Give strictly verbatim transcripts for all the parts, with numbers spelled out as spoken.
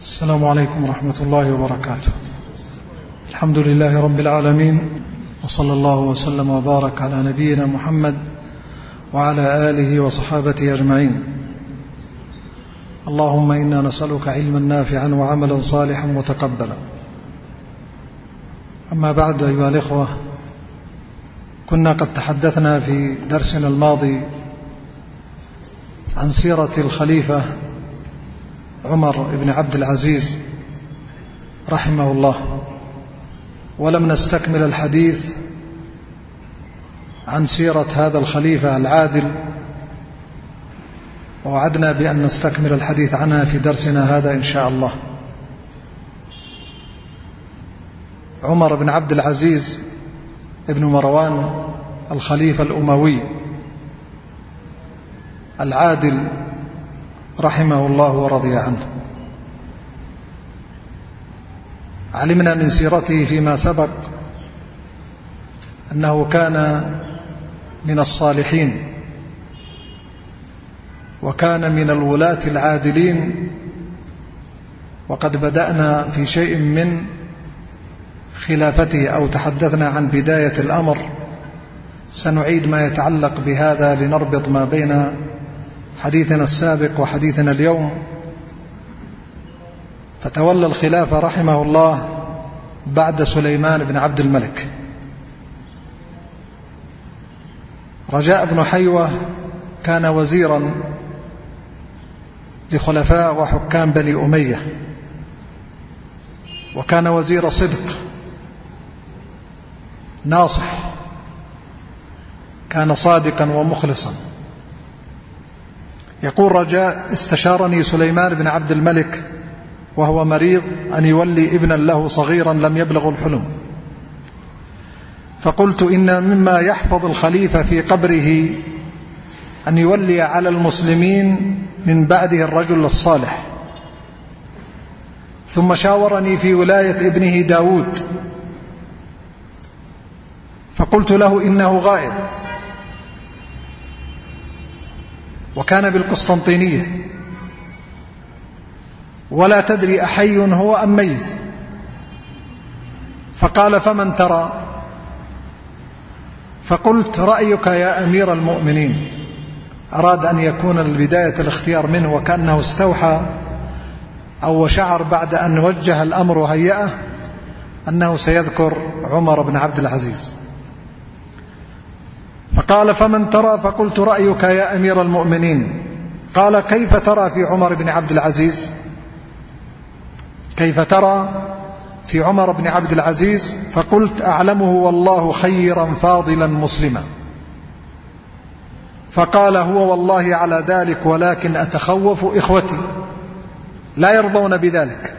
السلام عليكم ورحمة الله وبركاته. الحمد لله رب العالمين، وصلى الله وسلم وبارك على نبينا محمد وعلى آله وصحابته أجمعين. اللهم إنا نسألك علما نافعا وعملا صالحا متقبلا. أما بعد، أيها الإخوة، كنا قد تحدثنا في درسنا الماضي عن سيرة الخليفة عمر بن عبد العزيز رحمه الله، ولم نستكمل الحديث عن سيرة هذا الخليفة العادل، ووعدنا بأن نستكمل الحديث عنها في درسنا هذا إن شاء الله. عمر بن عبد العزيز ابن مروان الخليفة الأموي العادل رحمه الله ورضي عنه، علمنا من سيرته فيما سبق أنه كان من الصالحين، وكان من الولاة العادلين، وقد بدأنا في شيء من خلافته أو تحدثنا عن بداية الأمر. سنعيد ما يتعلق بهذا لنربط ما بين حديثنا السابق وحديثنا اليوم. فتولى الخلافة رحمه الله بعد سليمان بن عبد الملك. رجاء بن حيوة كان وزيرا لخلفاء وحكام بني أمية، وكان وزير صدق ناصح، كان صادقا ومخلصا. يقول رجاء: استشارني سليمان بن عبد الملك وهو مريض أن يولي ابنا له صغيرا لم يبلغ الحلم، فقلت: إن مما يحفظ الخليفة في قبره أن يولي على المسلمين من بعده الرجل الصالح. ثم شاورني في ولاية ابنه داود، فقلت له: إنه غائب، وكان بالقسطنطينية، ولا تدري أحي هو أم ميت. فقال: فمن ترى؟ فقلت: رأيك يا أمير المؤمنين. أراد أن يكون البداية الاختيار منه، وكأنه استوحى أو شعر بعد أن وجه الأمر هيئة أنه سيذكر عمر بن عبد العزيز. فقال: فمن ترى؟ فقلت: رأيك يا أمير المؤمنين. قال: كيف ترى في عمر بن عبد العزيز؟ كيف ترى في عمر بن عبد العزيز؟ فقلت: أعلمه والله خيرا فاضلا مسلما. فقال: هو والله على ذلك، ولكن أتخوف إخوتي لا يرضون بذلك.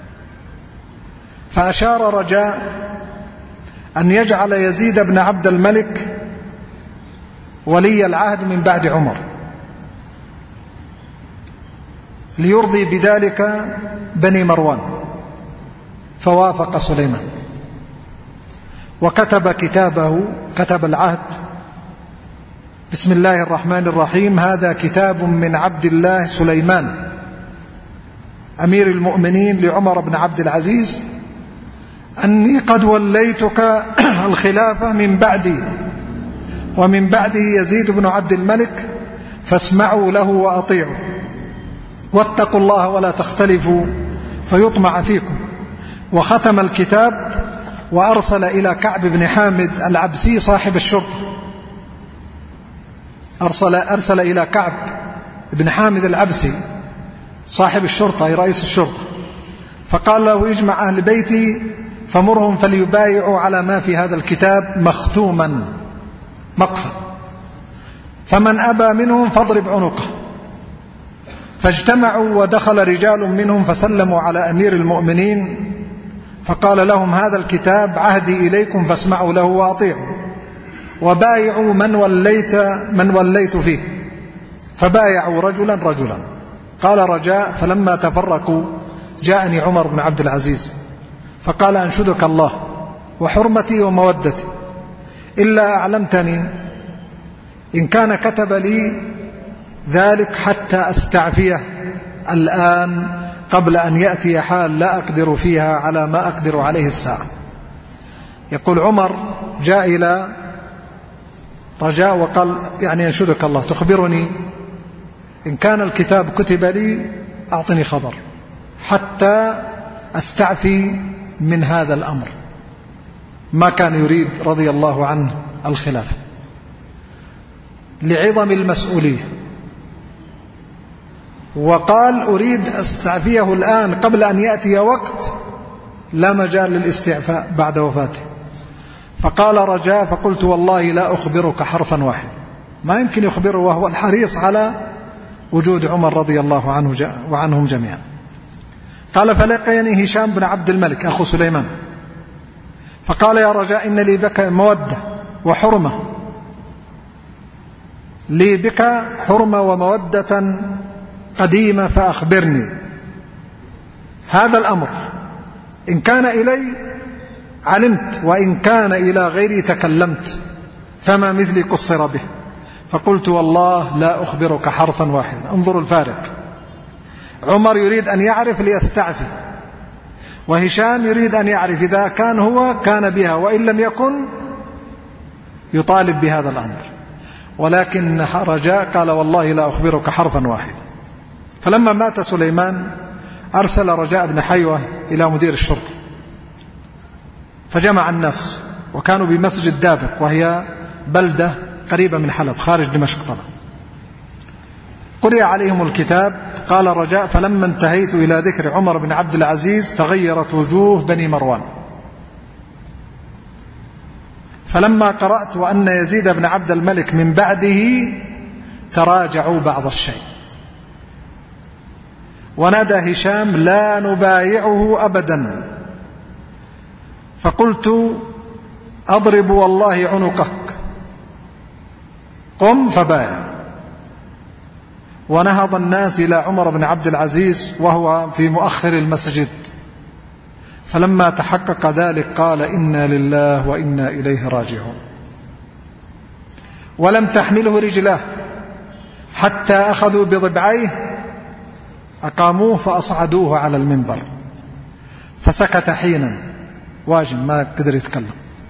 فأشار رجاء أن يجعل يزيد بن عبد الملك ولي العهد من بعد عمر، ليرضي بذلك بني مروان. فوافق سليمان وكتب كتابه، كتب العهد: بسم الله الرحمن الرحيم، هذا كتاب من عبد الله سليمان أمير المؤمنين لعمر بن عبد العزيز أني قد وليتك الخلافة من بعدي، ومن بعده يزيد بن عبد الملك، فاسمعوا له وأطيعوا، واتقوا الله ولا تختلفوا فيطمع فيكم. وختم الكتاب وأرسل إلى كعب بن حامد العبسي صاحب الشرطة، أرسل, أرسل إلى كعب بن حامد العبسي صاحب الشرطة أي رئيس الشرطة، فقال له: اجمع أهل بيتي فمرهم فليبايعوا على ما في هذا الكتاب مختوما مقفا، فمن أبى منهم فاضرب عنقه. فاجتمعوا، ودخل رجال منهم فسلموا على أمير المؤمنين، فقال لهم: هذا الكتاب عهدي إليكم، فاسمعوا له وأطيعوا، وبايعوا من وليت من وليت فيه. فبايعوا رجلا رجلا. قال رجاء: فلما تفرقوا جاءني عمر بن عبد العزيز فقال: أنشدك الله وحرمتي ومودتي، إلا أعلمتني إن كان كتب لي ذلك حتى أستعفيه الآن قبل أن يأتي حال لا أقدر فيها على ما أقدر عليه الساعة. يقول عمر جاء إلى رجاء وقال يعني أنشدك الله تخبرني إن كان الكتاب كتب لي أعطني خبر حتى أستعفي من هذا الأمر. ما كان يريد رضي الله عنه الخلافة لعظم المسؤولية، وقال أريد أستعفيه الآن قبل أن يأتي وقت لا مجال للاستعفاء بعد وفاته. فقال رجاء فقلت والله لا أخبرك حرفا واحد. ما يمكن يخبره وهو الحريص على وجود عمر رضي الله عنه وعنهم جميعا. قال فلقيني هشام بن عبد الملك أخو سليمان فقال يا رجاء إن لي بك مودة وحرمة، لي بك حرمة ومودة قديمة فأخبرني هذا الأمر، إن كان إلي علمت وإن كان إلى غيري تكلمت، فما مثلي قصر به. فقلت والله لا أخبرك حرفا واحدا. انظروا الفارق، عمر يريد أن يعرف ليستعفي، وهشام يريد أن يعرف إذا كان هو كان بها وإن لم يكن يطالب بهذا الأمر. ولكن رجاء قال والله لا أخبرك حرفا واحدا. فلما مات سليمان أرسل رجاء بن حيوة إلى مدير الشرطة فجمع الناس، وكانوا بمسجد دابق وهي بلدة قريبة من حلب خارج دمشق طبعا. قرئ عليهم الكتاب. قال رجاء فلما انتهيت إلى ذكر عمر بن عبد العزيز تغيرت وجوه بني مروان، فلما قرأت وأن يزيد بن عبد الملك من بعده تراجعوا بعض الشيء. ونادى هشام لا نبايعه أبدا. فقلت أضرب والله عنقك، قم فبايع. ونهض الناس إلى عمر بن عبد العزيز وهو في مؤخر المسجد، فلما تحقق ذلك قال إنا لله وإنا إليه راجعون. ولم تحمله رجلاه حتى أخذوا بضبعيه أقاموه فأصعدوه على المنبر، فسكت حينا واجم ما قدر يتكلم.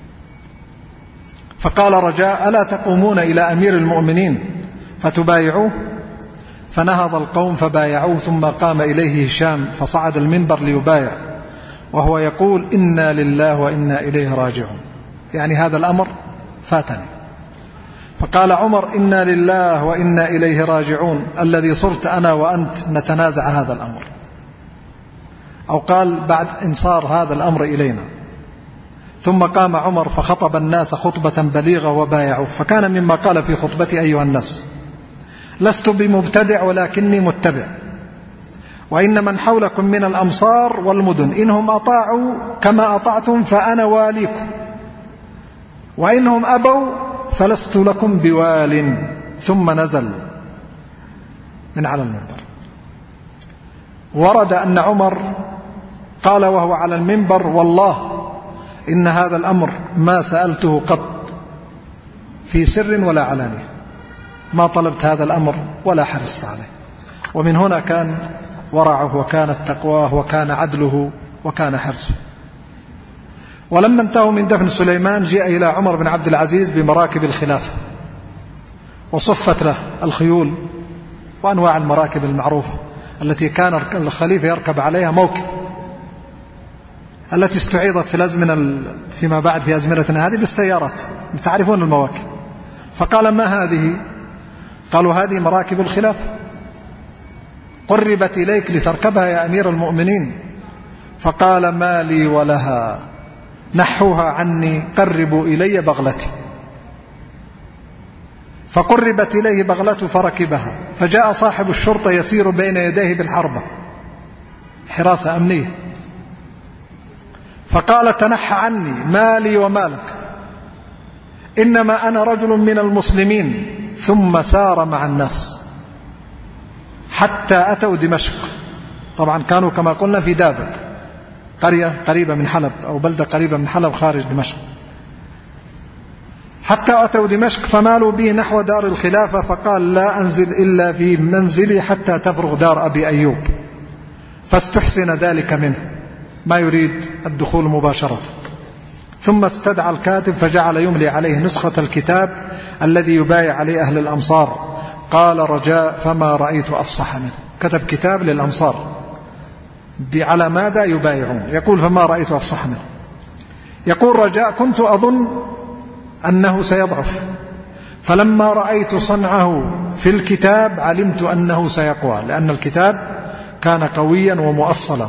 فقال رجاء ألا تقومون إلى أمير المؤمنين فتبايعوه؟ فنهض القوم فبايعوه، ثم قام إليه هشام فصعد المنبر ليبايع وهو يقول إنا لله وإنا إليه راجعون، يعني هذا الأمر فاتني. فقال عمر إنا لله وإنا إليه راجعون الذي صرت أنا وأنت نتنازع هذا الأمر، أو قال بعد إنصار هذا الأمر إلينا. ثم قام عمر فخطب الناس خطبة بليغة وبايعوه، فكان مما قال في خطبتي أيها الناس لست بمبتدع ولكني متبع، وإن من حولكم من الأمصار والمدن إنهم أطاعوا كما أطعتم فأنا واليكم، وإنهم أبوا فلست لكم بوال. ثم نزل من على المنبر. ورد أن عمر قال وهو على المنبر والله إن هذا الأمر ما سألته قط في سر ولا علانية، ما طلبت هذا الأمر ولا حرصت عليه. ومن هنا كان ورعه وكانت تقواه وكان عدله وكان حرصه. ولما انتهوا من دفن سليمان جاء إلى عمر بن عبد العزيز بمراكب الخلافة، وصفت له الخيول وأنواع المراكب المعروفة التي كان الخليفة يركب عليها موكب، التي استعيضت في الأزمنة فيما بعد في أزمنتنا هذه بالسيارات، تعرفون المواكب. فقال ما هذه؟ قالوا هذه مراكب الخلافة قربت إليك لتركبها يا أمير المؤمنين. فقال ما لي ولها، نحوها عني، قربوا إلي بغلتي. فقربت إليه بغلته فركبها، فجاء صاحب الشرطة يسير بين يديه بالحربة، حراسة أمنية، فقال تنحى عني، ما لي ومالك، إنما أنا رجل من المسلمين. ثم سار مع الناس حتى أتوا دمشق. طبعا كانوا كما قلنا في دابق، قرية قريبة من حلب أو بلدة قريبة من حلب خارج دمشق. حتى أتوا دمشق فمالوا به نحو دار الخلافة، فقال لا أنزل إلا في منزلي حتى تفرغ دار أبي أيوب. فاستحسن ذلك منه، ما يريد الدخول مباشرة. ثم استدعى الكاتب فجعل يملي عليه نسخة الكتاب الذي يبايع عليه أهل الأمصار. قال رجاء فما رأيت أفصح منه. كتب كتاب للأمصار على ماذا يبايعون، يقول فما رأيت أفصح منه. يقول رجاء كنت أظن أنه سيضعف، فلما رأيت صنعه في الكتاب علمت أنه سيقوى، لأن الكتاب كان قويا ومؤصلا.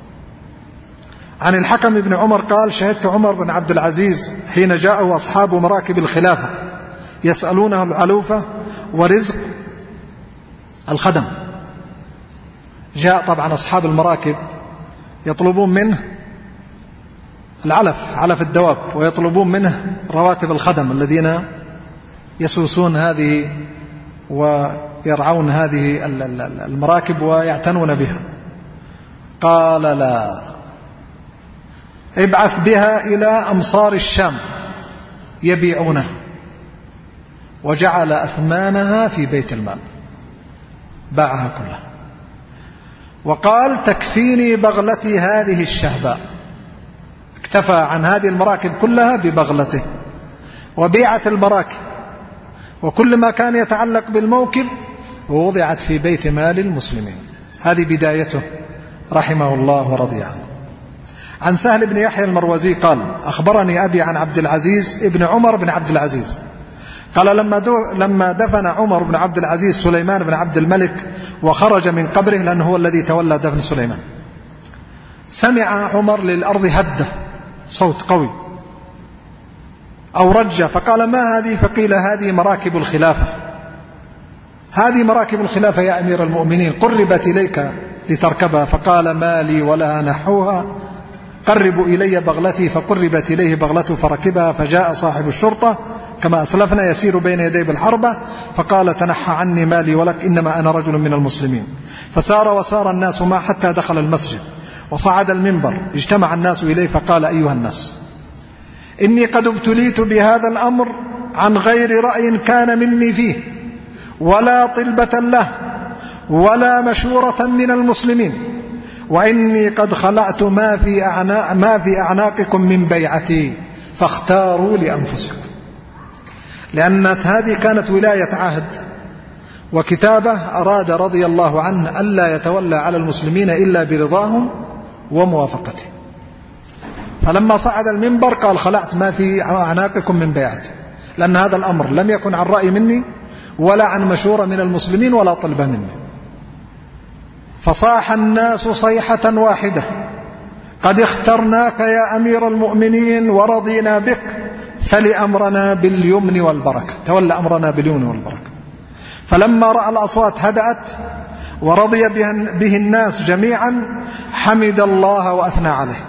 عن الحكم بن عمر قال شهدت عمر بن عبد العزيز حين جاءه أصحاب مراكب الخلافة يسألونه العلوفة ورزق الخدم. جاء طبعا أصحاب المراكب يطلبون منه العلف، علف الدواب، ويطلبون منه رواتب الخدم الذين يسوسون هذه ويرعون هذه المراكب ويعتنون بها. قال لا، ابعث بها إلى أمصار الشام يبيعونها، وجعل أثمانها في بيت المال، باعها كلها. وقال تكفيني بغلتي هذه الشهباء، اكتفى عن هذه المراكب كلها ببغلته. وبيعت المراكب وكل ما كان يتعلق بالموكب ووضعت في بيت مال المسلمين. هذه بدايته رحمه الله ورضي عنه. عن سهل بن يحيى المروزي قال أخبرني أبي عن عبد العزيز ابن عمر بن عبد العزيز قال لما, لما دفن عمر بن عبد العزيز سليمان بن عبد الملك وخرج من قبره، لأنه هو الذي تولى دفن سليمان، سمع عمر للأرض هدة، صوت قوي أو رجة، فقال ما هذه؟ فقيل هذه مراكب الخلافة، هذه مراكب الخلافة يا أمير المؤمنين، قربت إليك لتركبها. فقال ما لي ولها نحوها، قربوا إلي بغلتي، فقربت إليه بغلته فركبها. فجاء صاحب الشرطة كما أسلفنا يسير بين يدي بالحربة، فقال تنحى عني مالي ولك، إنما أنا رجل من المسلمين. فسار وسار الناس ما حتى دخل المسجد وصعد المنبر، اجتمع الناس إليه فقال أيها الناس إني قد ابتليت بهذا الأمر عن غير رأي كان مني فيه ولا طلبة له ولا مشورة من المسلمين، وإني قد خلعت ما في أعناق ما في أعناقكم من بيعتي، فاختاروا لأنفسكم. لأن هذه كانت ولاية عهد وكتابة، أراد رضي الله عنه ألا يتولى على المسلمين إلا برضاهم وموافقته. فلما صعد المنبر قال خلعت ما في أعناقكم من بيعتي، لأن هذا الأمر لم يكن عن رأي مني ولا عن مشورة من المسلمين ولا طلبة مني. فصاح الناس صيحة واحدة قد اخترناك يا أمير المؤمنين ورضينا بك، فلأمرنا باليمن والبركة، تولى أمرنا باليمن والبركة. فلما رأى الأصوات هدأت ورضي به الناس جميعا حمد الله وأثنى عليه،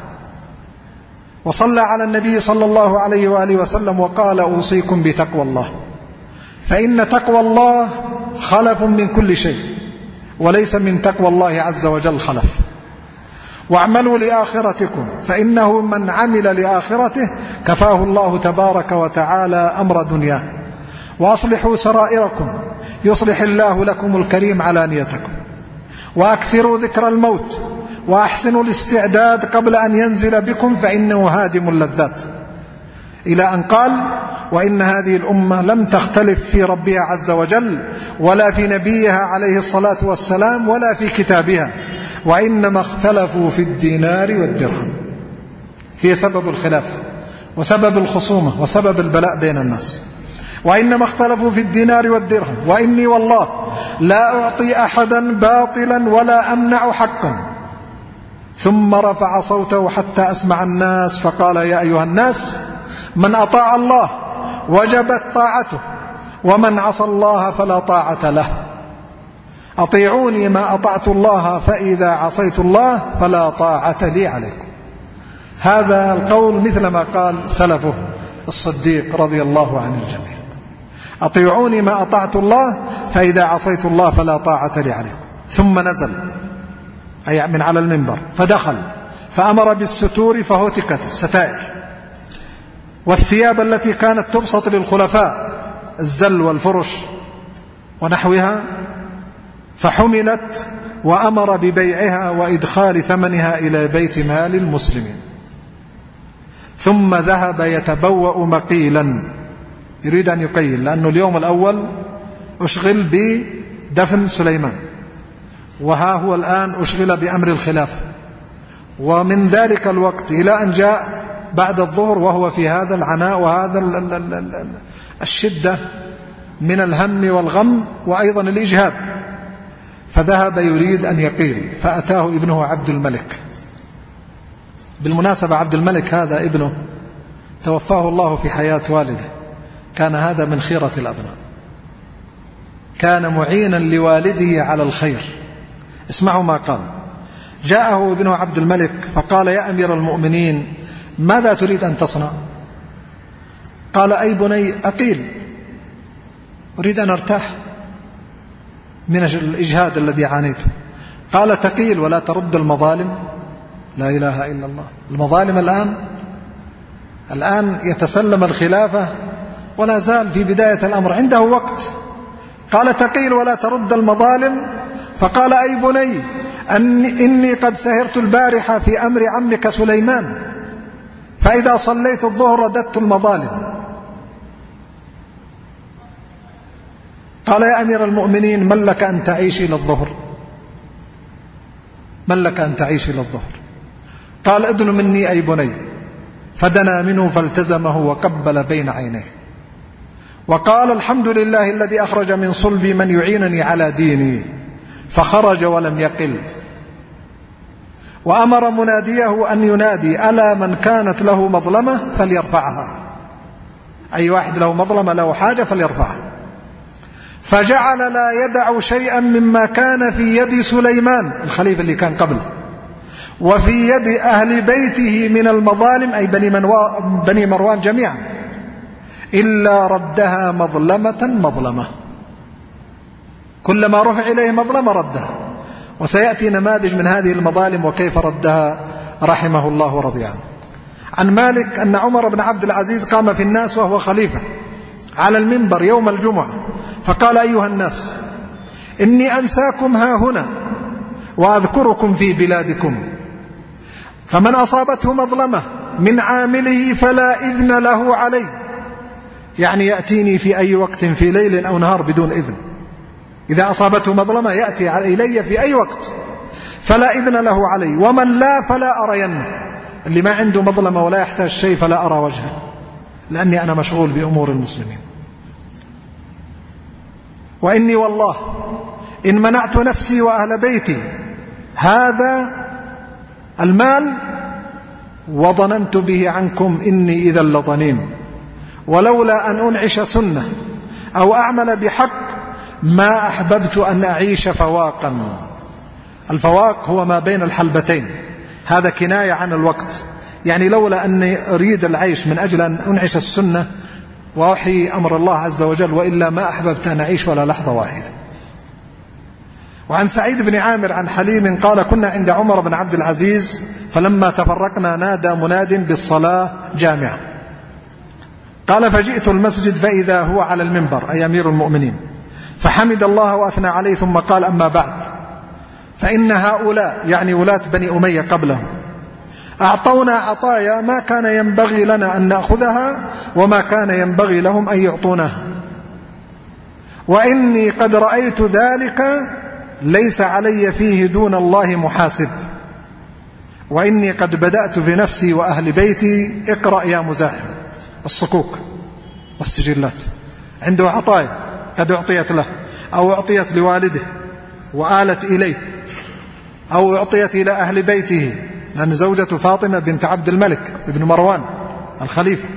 وصلى على النبي صلى الله عليه وآله وسلم وقال أوصيكم بتقوى الله، فإن تقوى الله خلف من كل شيء، وليس من تقوى الله عز وجل خلف. واعملوا لآخرتكم، فإنه من عمل لآخرته كفاه الله تبارك وتعالى أمر دنياه. وأصلحوا سرائركم يصلح الله لكم الكريم علانيتكم. وأكثروا ذكر الموت، وأحسنوا الاستعداد قبل أن ينزل بكم، فإنه هادم اللذات. إلى أن قال وإن هذه الأمة لم تختلف في ربها عز وجل ولا في نبيها عليه الصلاة والسلام ولا في كتابها، وإنما اختلفوا في الدينار والدرهم. هي سبب الخلاف وسبب الخصومة وسبب البلاء بين الناس. وإنما اختلفوا في الدينار والدرهم، وإني والله لا أعطي أحدا باطلا ولا أمنع حقا. ثم رفع صوته حتى أسمع الناس فقال يا أيها الناس من أطاع الله وجبت طاعته، ومن عصى الله فلا طاعة له. أطيعوني ما أطعت الله، فإذا عصيت الله فلا طاعة لي عليكم. هذا القول مثل ما قال سلفه الصديق رضي الله عن الجميع، أطيعوني ما أطعت الله، فإذا عصيت الله فلا طاعة لي عليكم. ثم نزل أي من على المنبر فدخل فأمر بالستور فهتكت الستائر والثياب التي كانت تبسط للخلفاء، الزل والفرش ونحوها، فحملت وأمر ببيعها وإدخال ثمنها إلى بيت مال المسلمين، ثم ذهب يتبوأ مقيلا، يريد أن يقيل، لأنه اليوم الأول أشغل بدفن سليمان، وها هو الآن أشغل بأمر الخلافة، ومن ذلك الوقت إلى أن جاء بعد الظهر وهو في هذا العناء وهذا الشدة من الهم والغم وأيضا الإجهاد، فذهب يريد أن يقيل، فأتاه ابنه عبد الملك. بالمناسبة عبد الملك هذا ابنه توفاه الله في حياة والده، كان هذا من خيرة الأبناء، كان معينا لوالده على الخير. اسمعوا ما قال. جاءه ابنه عبد الملك فقال: يا أمير المؤمنين، ماذا تريد أن تصنع؟ قال: أي بني، أقيل، أريد أن أرتاح من الإجهاد الذي عانيته. قال: تقيل ولا ترد المظالم؟ لا إله إلا الله. المظالم الآن الآن يتسلم الخلافة ولا زال في بداية الأمر، عنده وقت. قال: تقيل ولا ترد المظالم. فقال: أي بني، أن إني قد سهرت البارحة في أمر عمك سليمان، فإذا صليت الظهر رددت المظالم. قال: يا أمير المؤمنين، من لك أن تعيش إلى الظهر؟ من لك أن تعيش إلى الظهر؟ قال: ادن مني أي بني. فدنا منه فالتزمه وقبل بين عينيه وقال: الحمد لله الذي أخرج من صلبي من يعينني على ديني. فخرج ولم يقل، وأمر مناديه أن ينادي: ألا من كانت له مظلمة فليرفعها، أي واحد له مظلمة له حاجة فليرفعها. فجعل لا يدع شيئا مما كان في يد سليمان الخليفة اللي كان قبله وفي يد أهل بيته من المظالم، أي بني مروان جميعا، إلا ردها مظلمة مظلمة، كلما رفع إليه مظلمة ردها. وسيأتي نماذج من هذه المظالم وكيف ردها رحمه الله ورضي عنه. عن مالك أن عمر بن عبد العزيز قام في الناس وهو خليفة على المنبر يوم الجمعة فقال: أيها الناس، إني أنساكم ها هنا وأذكركم في بلادكم، فمن أصابته مظلمة من عامله فلا إذن له عليه، يعني يأتيني في أي وقت في ليل أو نهار بدون إذن. إذا أصابته مظلمة يأتي إلي في أي وقت فلا إذن له عليه، ومن لا فلا أرينه، اللي ما عنده مظلمة ولا يحتاج شيء فلا أرى وجهه، لأني أنا مشغول بأمور المسلمين. وإني والله إن منعت نفسي وأهل بيتي هذا المال وظننت به عنكم إني إذا لضنين، ولولا أن أنعش سنة أو أعمل بحق ما أحببت أن أعيش فواقا. الفواق هو ما بين الحلبتين، هذا كناية عن الوقت، يعني لولا أني أريد العيش من أجل أن أنعش السنة وأحيي أمر الله عز وجل، وإلا ما أحببت أن أعيش ولا لحظة واحدة. وعن سعيد بن عامر عن حليم قال: كنا عند عمر بن عبد العزيز فلما تفرقنا نادى مناد بالصلاة جامعة. قال: فجئت المسجد فإذا هو على المنبر، أي أمير المؤمنين، فحمد الله وأثنى عليه ثم قال: أما بعد، فإن هؤلاء، يعني ولاة بني أمية قبله، أعطونا عطايا ما كان ينبغي لنا أن نأخذها وما كان ينبغي لهم أن يعطونها، وإني قد رأيت ذلك ليس علي فيه دون الله محاسب، وإني قد بدأت في نفسي وأهل بيتي. اقرأ يا مزاحم. الصكوك والسجلات، عنده عطايا قد أعطيت له أو أعطيت لوالده وآلت إليه أو أعطيت إلى أهل بيته، لأن زوجة فاطمة بنت عبد الملك ابن مروان الخليفة.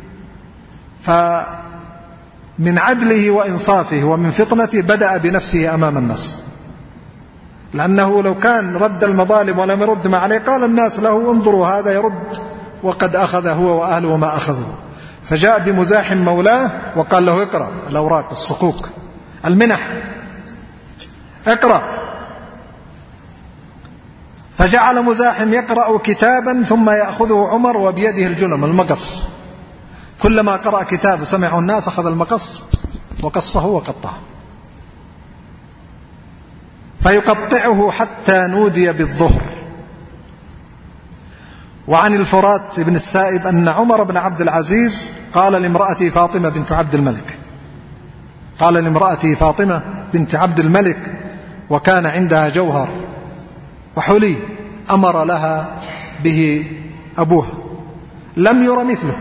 فمن عدله وإنصافه ومن فطنته بدأ بنفسه أمام الناس، لأنه لو كان رد المظالم ولم يرد ما عليه قال الناس له: انظروا هذا يرد وقد أخذ هو وأهله وما أخذه. فجاء بمزاحم مولاه وقال له: اقرأ الأوراق، الصكوك، المنح، اقرأ. فجعل مزاحم يقرأ كتابا ثم يأخذه عمر وبيده الجلم، المقص، كلما قرأ كتاب وسمعه الناس أخذ المقص وقصه وقطعه. فيقطعه حتى نودي بالظهر. وعن الفرات بن السائب أن عمر بن عبد العزيز قال لامرأته فاطمة بنت عبد الملك قال لامرأته فاطمة بنت عبد الملك وكان عندها جوهر وحلي أمر لها به أبوها لم ير مثله،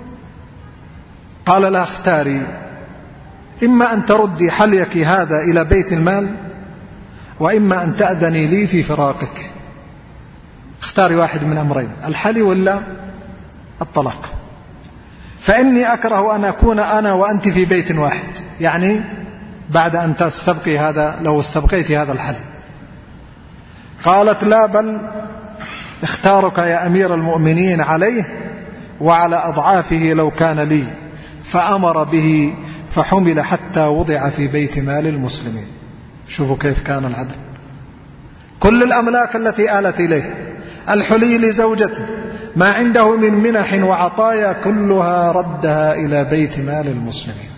قال لها اختاري، إما أن تردي حليك هذا إلى بيت المال، وإما أن تأذني لي في فراقك. اختاري واحد من أمرين، الحلي ولا الطلاق، فإني أكره أن أكون أنا وأنت في بيت واحد، يعني بعد أن تستبقي هذا، لو استبقيت هذا الحلي. قالت لا، بل اختارك يا أمير المؤمنين عليه وعلى أضعافه لو كان لي. فأمر به فحمل حتى وضع في بيت مال المسلمين. شوفوا كيف كان العدل. كل الأملاك التي آلت إليه، الحلي لزوجته، ما عنده من منح وعطايا، كلها ردها إلى بيت مال المسلمين.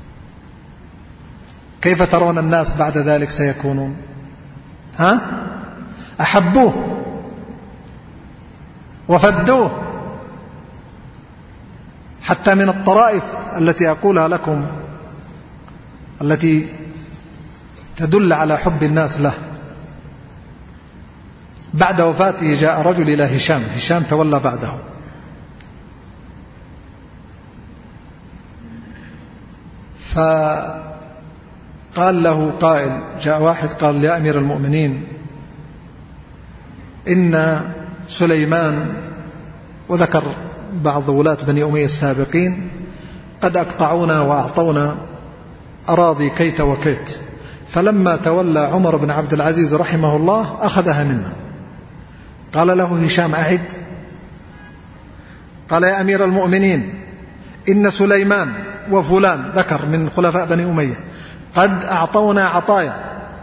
كيف ترون الناس بعد ذلك سيكونون؟ ها؟ أحبوه وفدوه. حتى من الطرائف التي أقولها لكم التي تدل على حب الناس له، بعد وفاته جاء رجل إلى هشام، هشام تولى بعده، فقال له قائل، جاء واحد قال يا أمير المؤمنين إن سليمان، وذكر بعض ولاة بني أمية السابقين، قد أقطعونا وأعطونا أراضي كيت وكيت، فلما تولى عمر بن عبد العزيز رحمه الله أخذها منا. قال له هشام أعد. قال يا أمير المؤمنين إن سليمان وفلان، ذكر من خلفاء بني أمية، قد أعطونا عطايا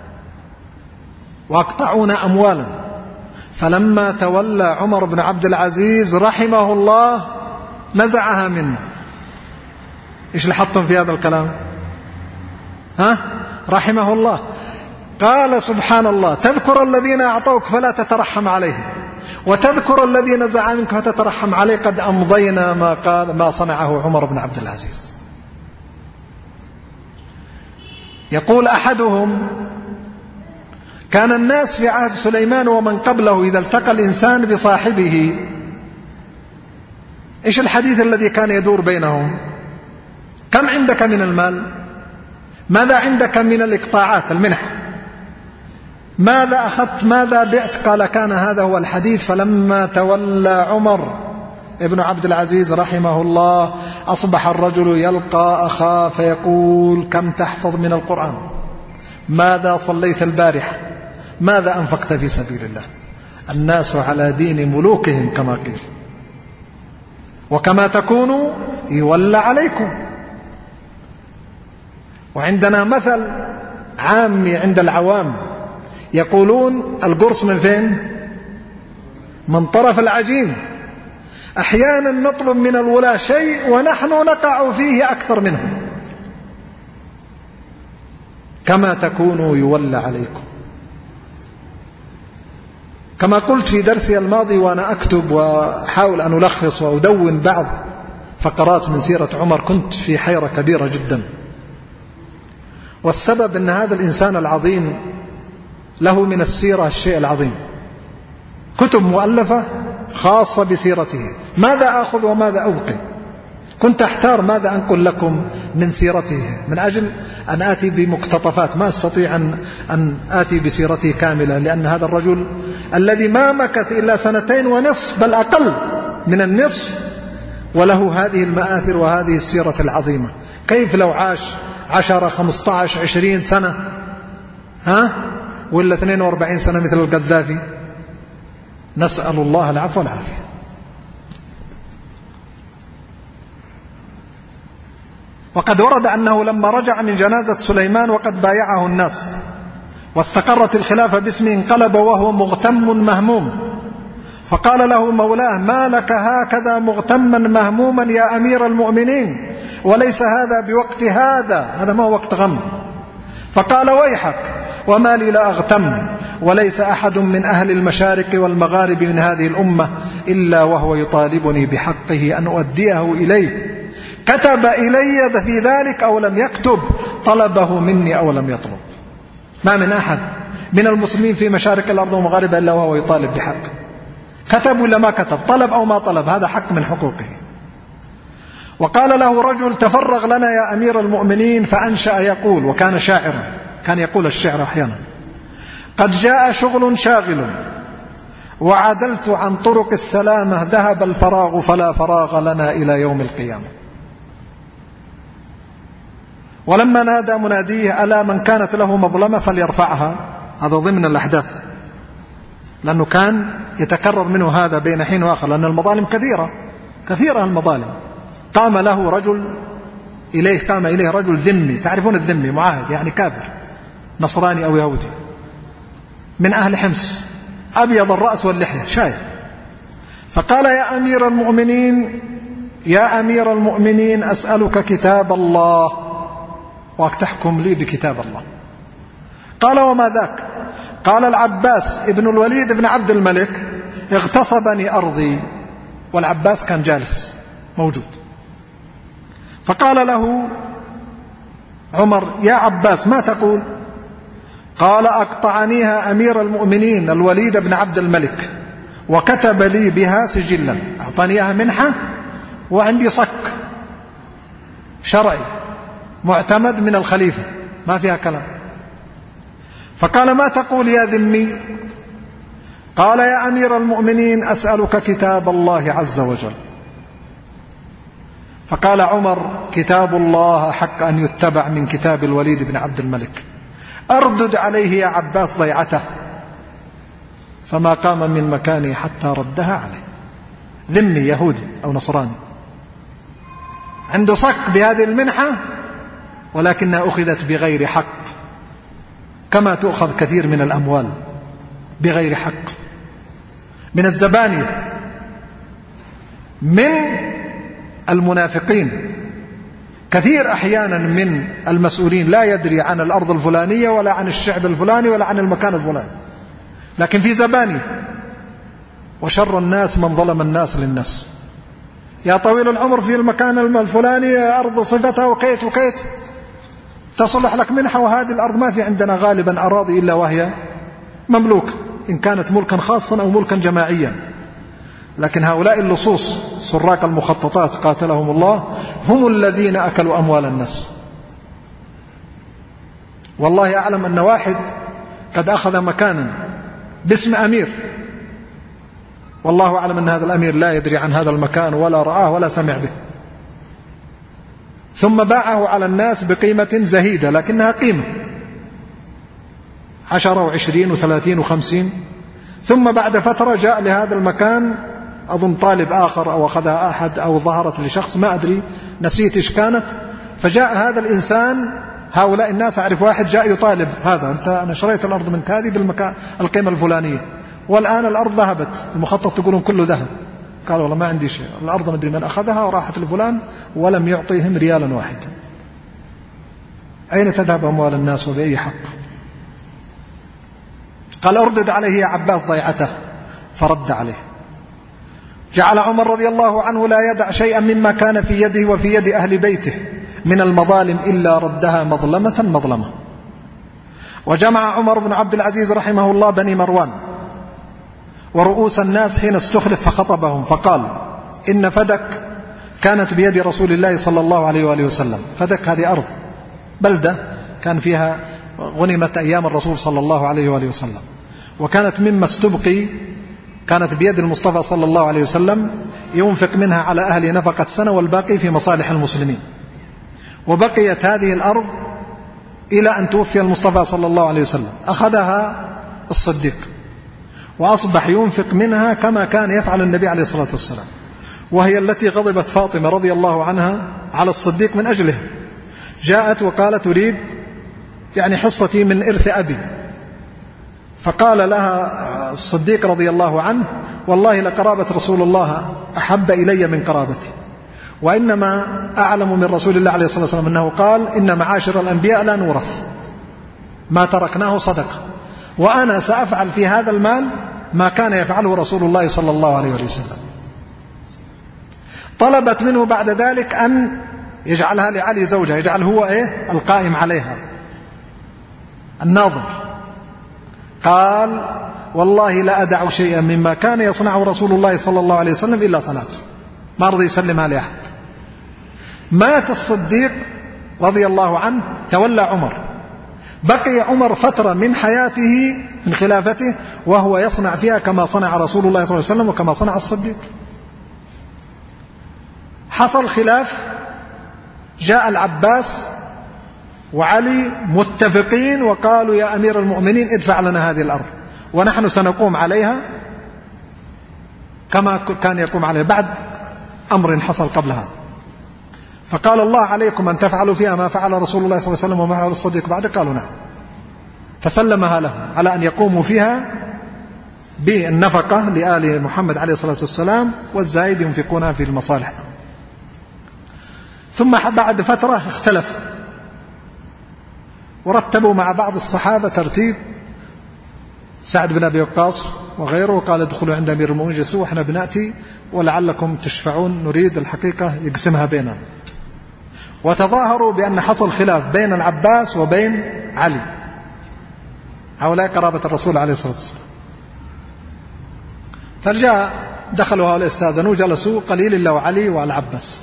وأقطعونا أموالا، فلما تولى عمر بن عبد العزيز رحمه الله نزعها منا. إيش اللي حطهم في هذا الكلام؟ ها؟ رحمه الله. قال سبحان الله، تذكر الذين أعطوك فلا تترحم عليهم، وتذكر الذين نزع منك فتترحم عليه، قد أمضينا ما قال ما صنعه عمر بن عبد العزيز. يقول أحدهم كان الناس في عهد سليمان ومن قبله إذا التقى الإنسان بصاحبه، إيش الحديث الذي كان يدور بينهم؟ كم عندك من المال؟ ماذا عندك من الإقطاعات المنح؟ ماذا أخذت؟ ماذا بعت؟ قال كان هذا هو الحديث. فلما تولى عمر ابن عبد العزيز رحمه الله أصبح الرجل يلقى أخاه فيقول كم تحفظ من القرآن؟ ماذا صليت البارحة؟ ماذا أنفقت في سبيل الله؟ الناس على دين ملوكهم كما قيل، وكما تكونوا يولى عليكم. وعندنا مثل عامي عند العوام يقولون القرص من فين؟ من طرف العجين. أحيانا نطلب من الولاة شيء ونحن نقع فيه أكثر منهم. كما تكونوا يولى عليكم. كما قلت في درسي الماضي وأنا أكتب وأحاول أن ألخص وأدون بعض فقرات من سيرة عمر، كنت في حيرة كبيرة جدا، والسبب أن هذا الإنسان العظيم له من السيرة الشيء العظيم، كتب مؤلفة خاصة بسيرته، ماذا أخذ وماذا أبقي؟ كنت أحتار ماذا أنقل لكم من سيرته من أجل أن آتي بمقتطفات، ما أستطيع أن, أن آتي بسيرته كاملة، لأن هذا الرجل الذي ما مكث إلا سنتين ونصف بل أقل من النصف وله هذه المآثر وهذه السيرة العظيمة، كيف لو عاش عشرة خمسة عشر عشرين سنة ها ولا اثنين وأربعين سنة مثل القذافي؟ نسأل الله العفو والعافية. وقد ورد أنه لما رجع من جنازة سليمان وقد بايعه الناس واستقرت الخلافة باسمه انقلب وهو مغتم مهموم، فقال له مولاه ما لك هكذا مغتما مهموما يا أمير المؤمنين؟ وليس هذا بوقت هذا، هذا ما هو وقت غم. فقال ويحك وما لي لا أغتم، وليس أحد من أهل المشارق والمغارب من هذه الأمة إلا وهو يطالبني بحقه أن أؤديه إليه، كتب إلي في ذلك أو لم يكتب، طلبه مني أو لم يطلب. ما من أحد من المسلمين في مشارق الأرض ومغاربها إلا وهو يطالب بحقه، كتب ولا ما كتب، طلب أو ما طلب، هذا حق من حقوقه. وقال له رجل: تفرغ لنا يا أمير المؤمنين، فأنشأ يقول، وكان شاعرا، كان يقول الشعر أحيانا: قد جاء شغل شاغل وعدلت عن طرق السلامة، ذهب الفراغ فلا فراغ لنا إلى يوم القيامة. ولما نادى مناديه: ألا من كانت له مظلمة فليرفعها، هذا ضمن الأحداث، لأنه كان يتكرر منه هذا بين حين وآخر، لأن المظالم كثيرة كثيرة المظالم. قام له رجل إليه قام إليه رجل ذمي، تعرفون الذمي معاهد يعني كافر نصراني أو يهودي، من أهل حمص، أبيض الرأس واللحية شايب. فقال: يا أمير المؤمنين يا أمير المؤمنين أسألك كتاب الله وأكتحكم لي بكتاب الله. قال: وما ذاك؟ قال: العباس ابن الوليد بن عبد الملك اغتصبني أرضي. والعباس كان جالس موجود. فقال له عمر: يا عباس ما تقول؟ قال: أقطعنيها أمير المؤمنين الوليد بن عبد الملك، وكتب لي بها سجلا، أعطانيها منحة وعندي صك شرعي معتمد من الخليفة، ما فيها كلام. فقال: ما تقول يا ذمي؟ قال: يا أمير المؤمنين أسألك كتاب الله عز وجل. فقال عمر: كتاب الله حق أن يتبع من كتاب الوليد بن عبد الملك، أردد عليه يا عباس ضيعته. فما قام من مكانه حتى ردها عليه. ذمي يهودي أو نصراني عنده صك بهذه المنحة، ولكنها أخذت بغير حق، كما تؤخذ كثير من الأموال بغير حق من الزبانية، من المنافقين. كثير أحيانا من المسؤولين لا يدري عن الأرض الفلانية ولا عن الشعب الفلاني ولا عن المكان الفلاني، لكن في زبانية. وشر الناس من ظلم الناس للناس. يا طويل العمر في المكان الفلاني أرض صفتها وكيت وكيت، تصلح لك منحة، وهذه الأرض ما في عندنا غالبا أراضي إلا وهي مملوكة، إن كانت ملكا خاصا أو ملكا جماعيا. لكن هؤلاء اللصوص سراق المخططات قاتلهم الله هم الذين أكلوا أموال الناس. والله أعلم أن واحد قد أخذ مكانا باسم أمير، والله أعلم أن هذا الأمير لا يدري عن هذا المكان ولا رآه ولا سمع به، ثم باعه على الناس بقيمة زهيدة، لكنها قيمة عشرة وعشرين وثلاثين وخمسين. ثم بعد فترة جاء لهذا المكان أظن طالب آخر أو أخذها أحد أو ظهرت لشخص ما أدري، نسيت إيش كانت. فجاء هذا الإنسان، هؤلاء الناس أعرف واحد جاء يطالب: هذا أنت أنا شريت الأرض منك هذه بالمكان القيمة الفلانية، والآن الأرض ذهبت، المخطط تقولون كله ذهب. قال: والله ما عندي شيء، الأرض مدري من أخذها وراحت لفلان ولم يعطيهم ريالا واحدا. أين تذهب أموال الناس وبأي حق؟ قال: أردد عليه يا عباس ضيعته. فرد عليه. جعل عمر رضي الله عنه لا يدع شيئا مما كان في يده وفي يد أهل بيته من المظالم إلا ردها مظلمة مظلمة. وجمع عمر بن عبد العزيز رحمه الله بني مروان ورؤوس الناس حين استخلف فخطبهم فقال: إن فدك كانت بيد رسول الله صلى الله عليه وآله وسلم. فدك هذه أرض بلدة كان فيها غنمت أيام الرسول صلى الله عليه وآله وسلم، وكانت مما استبقي كانت بيد المصطفى صلى الله عليه وسلم، ينفق منها على أهل نفقة سنة والباقي في مصالح المسلمين. وبقيت هذه الأرض إلى أن توفي المصطفى صلى الله عليه وسلم، أخذها الصديق وأصبح ينفق منها كما كان يفعل النبي عليه الصلاة والسلام، وهي التي غضبت فاطمة رضي الله عنها على الصديق من أجلها. جاءت وقالت: أريد يعني حصتي من إرث أبي. فقال لها الصديق رضي الله عنه: والله لقرابة رسول الله أحب إلي من قرابتي، وإنما أعلم من رسول الله عليه الصلاة والسلام أنه قال: إن معاشر الأنبياء لا نورث، ما تركناه صدقة، وأنا سأفعل في هذا المال ما كان يفعله رسول الله صلى الله عليه وسلم. طلبت منه بعد ذلك أن يجعلها لعلي زوجها، يجعل هو إيه القائم عليها الناظر. قال والله لا أدع شيئا مما كان يصنعه رسول الله صلى الله عليه وسلم إلا صنعته، ما رضي يسلمها لأحد. مات الصديق رضي الله عنه، تولى عمر، بقي عمر فترة من حياته من خلافته وهو يصنع فيها كما صنع رسول الله صلى الله عليه وسلم وكما صنع الصديق. حصل خلاف، جاء العباس وعلي متفقين وقالوا يا أمير المؤمنين ادفع لنا هذه الأرض ونحن سنقوم عليها كما كان يقوم عليها بعد أمر حصل قبل هذا. فقال الله عليكم أن تفعلوا فيها ما فعل رسول الله صلى الله عليه وسلم وما فعل الصديق بعد. قالوا نعم، فسلمها لهم على أن يقوموا فيها بالنفقة لآل محمد عليه الصلاة والسلام، والزايد ينفقونها في المصالح. ثم بعد فترة اختلف ورتبوا مع بعض الصحابة ترتيب، سعد بن أبي وقاص وغيره قال ادخلوا عند أمير المؤمنين جلسوا احنا بنأتي ولعلكم تشفعون، نريد الحقيقة يقسمها بيننا. وتظاهروا بأن حصل خلاف بين العباس وبين علي، هؤلاء قرابة الرسول عليه الصلاة والسلام. فرجاء دخلوا هؤلاء استاذنوا جلسوا قليل إلا وعلي والعباس.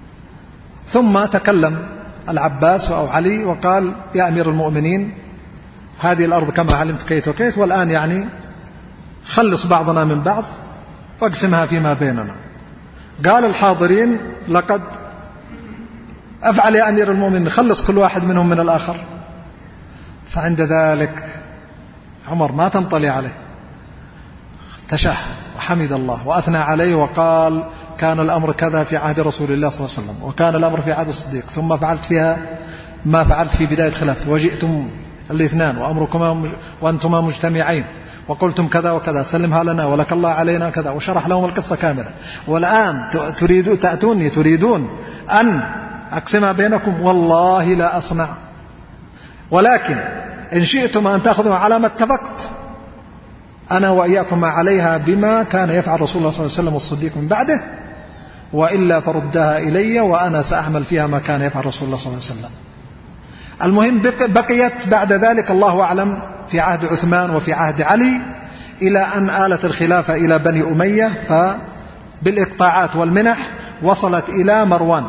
ثم تكلم العباس أو علي وقال يا أمير المؤمنين هذه الأرض كما علمت كيت وكيت، والآن يعني خلص بعضنا من بعض واقسمها فيما بيننا. قال الحاضرين لقد أفعل يا أمير المؤمنين، خلص كل واحد منهم من الآخر. فعند ذلك عمر ما تنطلي عليه، تشهد وحمد الله وأثنى عليه وقال كان الأمر كذا في عهد رسول الله صلى الله عليه وسلم، وكان الأمر في عهد الصديق، ثم فعلت فيها ما فعلت في بداية خلافته، وجئتم الاثنان وأمركما وأنتما مجتمعين وقلتم كذا وكذا، سلمها لنا ولك الله علينا كذا، وشرح لهم القصة كاملة. والآن تريدون تأتوني تريدون أن أقسمها بينكم، والله لا أصنع، ولكن إن شئتم أن تأخذوا على ما اتفقت أنا وإياكم عليها بما كان يفعل رسول الله صلى الله عليه وسلم والصديق من بعده، وإلا فردها إلي وأنا سأعمل فيها ما كان يفعل رسول الله صلى الله عليه وسلم. المهم بقيت بعد ذلك الله أعلم في عهد عثمان وفي عهد علي إلى أن آلت الخلافة إلى بني أمية، فبالإقطاعات والمنح وصلت إلى مروان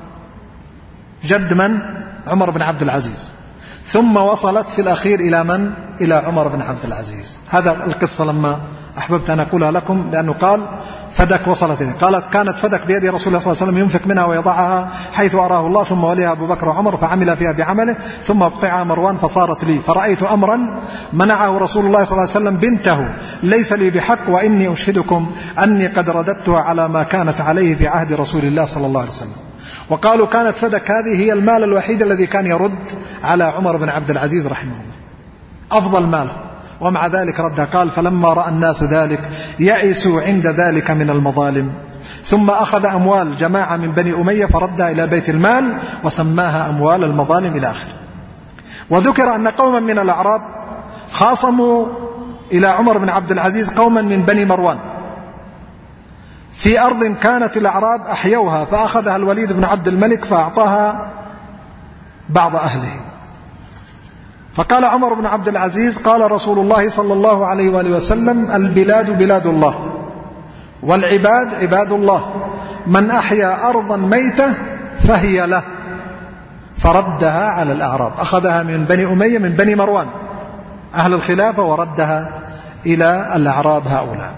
جد من؟ عمر بن عبد العزيز، ثم وصلت في الأخير إلى من؟ إلى عمر بن عبد العزيز. هذا القصة لما أحببت أن أقولها لكم، لأنه قال فدك وصلت إليه. قالت كانت فدك بيد رسول الله صلى الله عليه وسلم ينفق منها ويضعها حيث أراه الله، ثم وليها أبو بكر وعمر فعمل فيها بعمله، ثم ابطعها مروان فصارت لي، فرأيت أمرا منعه رسول الله صلى الله عليه وسلم بنته ليس لي بحق، وإني أشهدكم أني قد رددتها على ما كانت عليه في عهد رسول الله صلى الله عليه وسلم. وقالوا كانت فدك هذه هي المال الوحيد الذي كان يرد على عمر بن عبد العزيز رحمه الله، أفضل ماله، ومع ذلك ردها. قال فلما رأى الناس ذلك يأسوا عند ذلك من المظالم، ثم أخذ أموال جماعة من بني أمية فردها إلى بيت المال وسماها أموال المظالم إلى آخره. وذكر أن قوما من الأعراب خاصموا إلى عمر بن عبد العزيز قوما من بني مروان في أرض كانت الأعراب أحيوها، فأخذها الوليد بن عبد الملك فأعطاها بعض أهله. فقال عمر بن عبد العزيز قال رسول الله صلى الله عليه وآله وسلم البلاد بلاد الله والعباد عباد الله، من أحيا أرضا ميتة فهي له، فردها على الأعراب، أخذها من بني أمية من بني مروان أهل الخلافة وردها إلى الأعراب هؤلاء.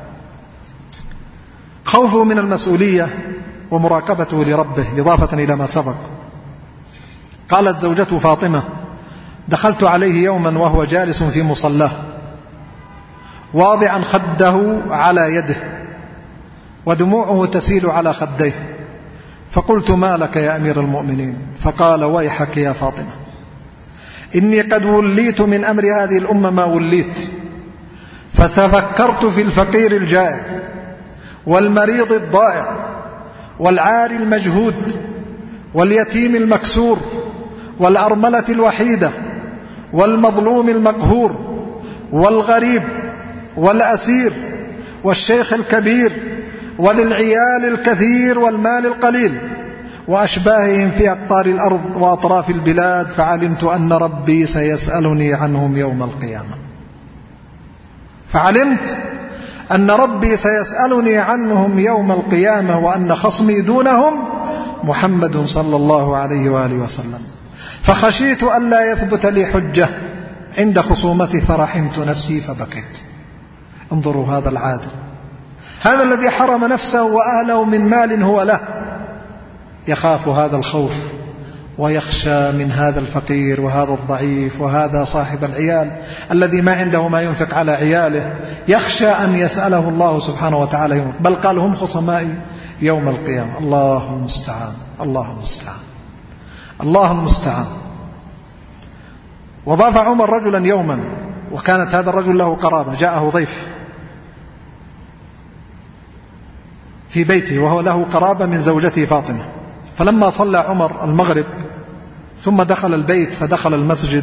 خوفه من المسؤولية ومراقبته لربه إضافة إلى ما سبق. قالت زوجته فاطمة دخلت عليه يوما وهو جالس في مصلاه واضعا خده على يده ودموعه تسيل على خديه، فقلت ما لك يا أمير المؤمنين؟ فقال ويحك يا فاطمة، إني قد وليت من أمر هذه الأمة ما وليت، فتفكرت في الفقير الجائع والمريض الضائع والعار المجهود واليتيم المكسور والأرملة الوحيدة والمظلوم المقهور والغريب والأسير والشيخ الكبير وذي العيال الكثير والمال القليل وأشباههم في أقطار الأرض وأطراف البلاد، فعلمت أن ربي سيسألني عنهم يوم القيامة. فعلمت أن ربي سيسألني عنهم يوم القيامة، وأن خصمي دونهم محمد صلى الله عليه وآله وسلم. فخشيت أن لا يثبت لي حجة عند خصومتي فرحمت نفسي فبكيت. انظروا هذا العادل، هذا الذي حرم نفسه وأهله من مال هو له، يخاف هذا الخوف ويخشى من هذا الفقير وهذا الضعيف وهذا صاحب العيال الذي ما عنده ما ينفق على عياله، يخشى أن يسأله الله سبحانه وتعالى يوم، بل قال هم خصمائي يوم القيامة. الله المستعان، الله المستعان، الله المستعان. وضاف عمر رجلا يوما، وكانت هذا الرجل له قرابة، جاءه ضيف في بيته وهو له قرابة من زوجته فاطمة، فلما صلى عمر المغرب ثم دخل البيت فدخل المسجد،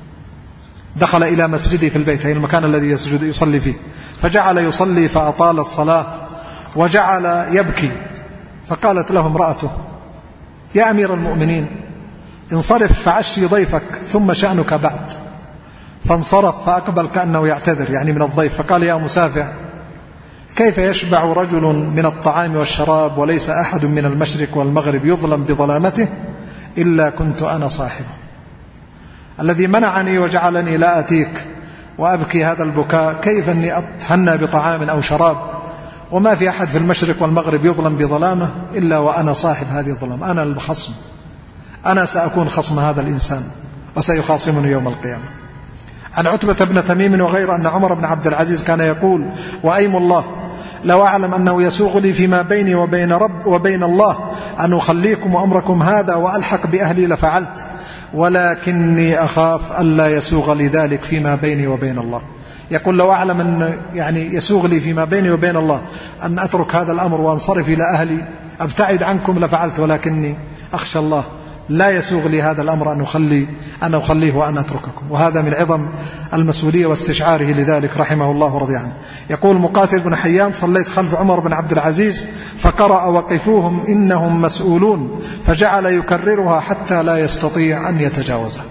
دخل إلى مسجده في البيت، أي المكان الذي يسجد يصلي فيه، فجعل يصلي فأطال الصلاة وجعل يبكي، فقالت له امرأته يا أمير المؤمنين انصرف فعشي ضيفك ثم شأنك بعد. فانصرف فأقبل كأنه يعتذر يعني من الضيف، فقال يا مسافع كيف يشبع رجل من الطعام والشراب وليس أحد من المشرق والمغرب يظلم بظلامته إلا كنت أنا صاحبه الذي منعني وجعلني لا أتيك وأبكي هذا البكاء، كيف أني أتهنى بطعام أو شراب وما في أحد في المشرق والمغرب يظلم بظلامه إلا وأنا صاحب هذه الظلام، أنا الخصم، أنا سأكون خصم هذا الإنسان وسيخاصمني يوم القيامة. عن عتبة بن تميم وغير أن عمر بن عبد العزيز كان يقول وأيم الله لو أعلم أنه يسوغ لي فيما بيني وبين رب وبين الله أن أخليكم وأمركم هذا وألحق بأهلي لفعلت، ولكني أخاف ألا يسوغ لي ذلك فيما بيني وبين الله. يقول لو أعلم أن يعني يسوغ لي فيما بيني وبين الله أن أترك هذا الأمر وأنصرف إلى أهلي أبتعد عنكم لفعلت، ولكني أخشى الله لا يسوغ لي هذا الأمر أن أخلي أن أخليه وأن أترككم. وهذا من عظم المسؤولية واستشعاره لذلك رحمه الله ورضي عنه. يقول مقاتل بن حيان صليت خلف عمر بن عبد العزيز فقرأ وقفوهم إنهم مسؤولون، فجعل يكررها حتى لا يستطيع أن يتجاوزها،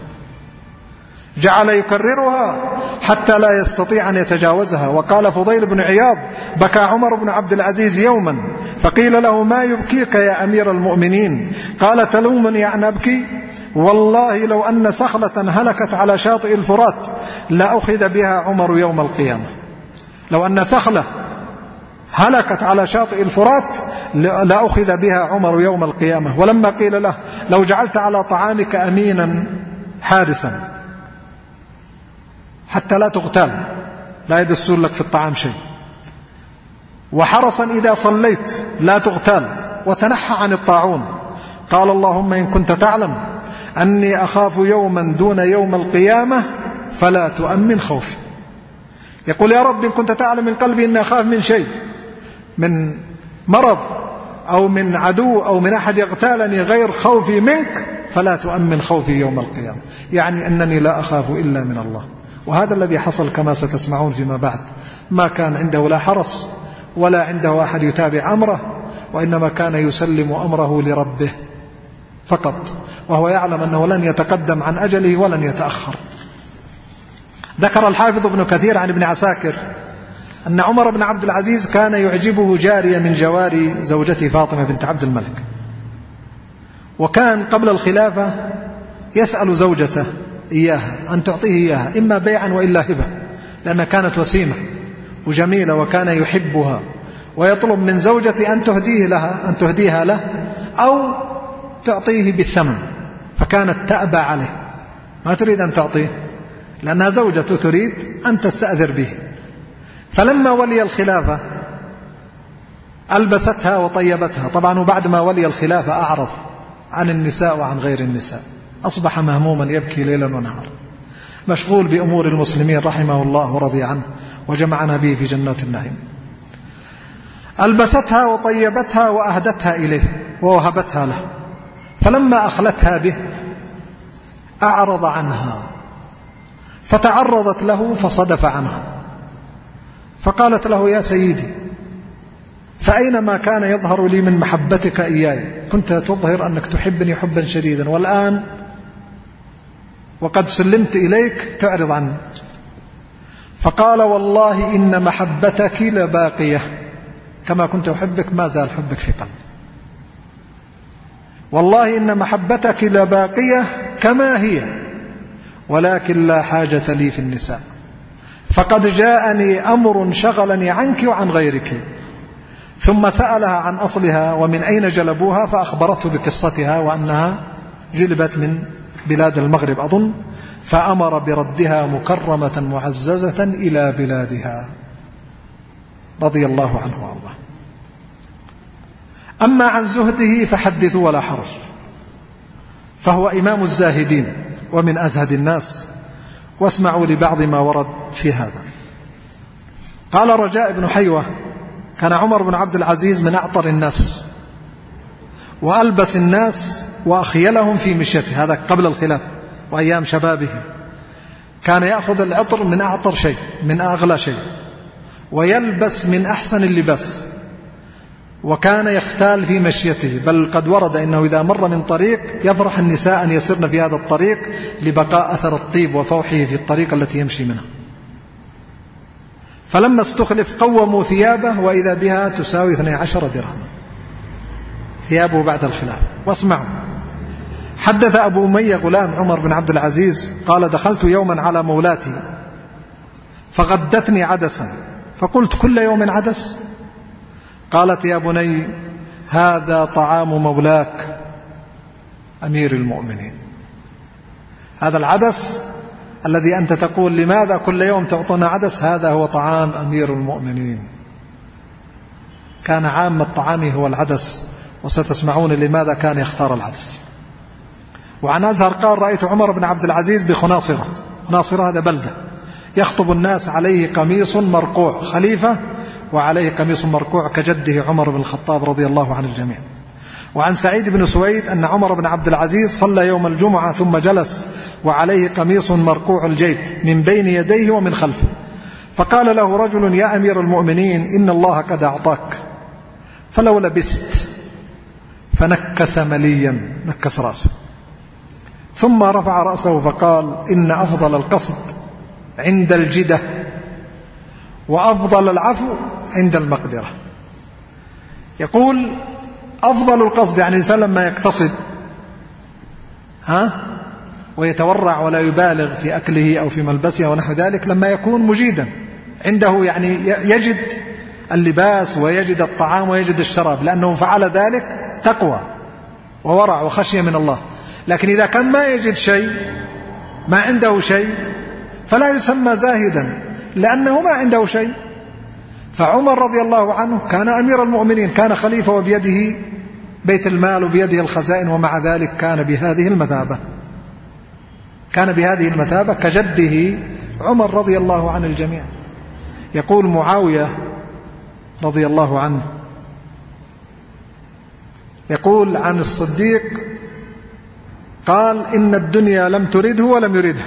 جعل يكررها حتى لا يستطيع أن يتجاوزها. وقال فضيل بن عياض بكى عمر بن عبد العزيز يوما فقيل له ما يبكيك يا أمير المؤمنين؟ قال تلومني أن أبكي؟ والله لو أن سخلة هلكت على شاطئ الفرات لأخذ بها عمر يوم القيامة. لو أن سخلة هلكت على شاطئ الفرات لأخذ بها عمر يوم القيامة. ولما قيل له لو جعلت على طعامك أمينا حارسا حتى لا تغتال لا يدسون لك في الطعام شيء، وحرصا إذا صليت لا تغتال، وتنحى عن الطاعون، قال اللهم إن كنت تعلم أني أخاف يوما دون يوم القيامة فلا تؤمن خوفي. يقول يا رب إن كنت تعلم من قلبي أني أخاف من شيء، من مرض أو من عدو أو من أحد يغتالني غير خوفي منك، فلا تؤمن خوفي يوم القيامة، يعني أنني لا أخاف إلا من الله. وهذا الذي حصل كما ستسمعون فيما بعد، ما كان عنده لا حرس ولا عنده أحد يتابع أمره، وإنما كان يسلم أمره لربه فقط، وهو يعلم أنه لن يتقدم عن أجله ولن يتأخر. ذكر الحافظ ابن كثير عن ابن عساكر أن عمر بن عبد العزيز كان يعجبه جارية من جواري زوجته فاطمة بنت عبد الملك، وكان قبل الخلافة يسأل زوجته إياها أن تعطيه إياها إما بيعا وإلا هبة، لأنها كانت وسيمة وجميلة وكان يحبها، ويطلب من زوجته أن تهديه لها أن تهديها له أو تعطيه بالثمن، فكانت تأبى عليه، ما تريد أن تعطيه لأنها زوجته تريد أن تستأذر به. فلما ولي الخلافة ألبستها وطيبتها، طبعا وبعد ما ولي الخلافة أعرض عن النساء وعن غير النساء، أصبح مهموما يبكي ليلا ونهارا، مشغول بأمور المسلمين رحمه الله ورضي عنه وجمعنا به في جنات النعيم. ألبستها وطيبتها وأهدتها إليه ووهبتها له، فلما أخلتها به أعرض عنها فتعرضت له فصدف عنها، فقالت له: يا سيدي، فأينما كان يظهر لي من محبتك إياي كنت تظهر أنك تحبني حبا شديدا، والآن وقد سلمت إليك تعرض عني. فقال: والله إن محبتك لباقية، كما كنت أحبك ما زال حبك في قلبي. والله إن محبتك لباقية كما هي، ولكن لا حاجة لي في النساء، فقد جاءني أمر شغلني عنك وعن غيرك. ثم سألها عن أصلها ومن أين جلبوها، فأخبرته بقصتها وأنها جلبت من بلاد المغرب أظن، فأمر بردها مكرمة معززة إلى بلادها رضي الله عنه وارضاه. أما عن زهده فحدثوا ولا حرج، فهو إمام الزاهدين ومن أزهد الناس، واسمعوا لبعض ما ورد في هذا. قال رجاء بن حيوة: كان عمر بن عبد العزيز من أعطر الناس وألبس الناس وأخيلهم في مشيته، هذا قبل الخلاف وأيام شبابه. كان يأخذ العطر من أعطر شيء، من أغلى شيء، ويلبس من أحسن اللباس، وكان يختال في مشيته. بل قد ورد إنه إذا مر من طريق يفرح النساء أن يسرن في هذا الطريق لبقاء أثر الطيب وفوحه في الطريق التي يمشي منها. فلما استخلف قوموا ثيابه وإذا بها تساوي اثني عشر درهما، ثيابه بعد الخلاف. واسمعوا: حدث أبو أمية غلام عمر بن عبد العزيز قال: دخلت يوما على مولاتي فغدتني عدسا، فقلت: كل يوم عدس؟ قالت: يا بني، هذا طعام مولاك أمير المؤمنين. هذا العدس الذي أنت تقول لماذا كل يوم تعطونا عدس، هذا هو طعام أمير المؤمنين. كان عامة طعامه هو العدس، وستسمعون لماذا كان يختار العدس. وعن أزهر قال: رأيت عمر بن عبد العزيز بخناصرة، خناصرة هذا بلدة، يخطب الناس عليه قميص مرقوع، خليفة وعليه قميص مرقوع كجده عمر بن الخطاب رضي الله عن الجميع. وعن سعيد بن سويد أن عمر بن عبد العزيز صلى يوم الجمعة ثم جلس وعليه قميص مرقوع الجيب من بين يديه ومن خلفه، فقال له رجل: يا أمير المؤمنين، إن الله قد أعطاك، فلو لبست. فنكس مليا، نكس رأسه، ثم رفع رأسه فقال: إن أفضل القصد عند الجدة، وأفضل العفو عند المقدرة. يقول: أفضل القصد يعني الإنسان لما يقتصد ها ويتورع ولا يبالغ في أكله أو في ملبسه ونحو ذلك، لما يكون مجيدا عنده، يعني يجد اللباس ويجد الطعام ويجد الشراب، لأنه فعل ذلك تقوى وورع وخشية من الله. لكن إذا كان ما يجد شيء، ما عنده شيء، فلا يسمى زاهدا، لأنه ما عنده شيء. فعمر رضي الله عنه كان أمير المؤمنين، كان خليفة وبيده بيت المال وبيده الخزائن، ومع ذلك كان بهذه المثابة، كان بهذه المثابة كجده عمر رضي الله عن الجميع. يقول معاوية رضي الله عنه، يقول عن الصديق قال: إن الدنيا لم ترده ولم يردها.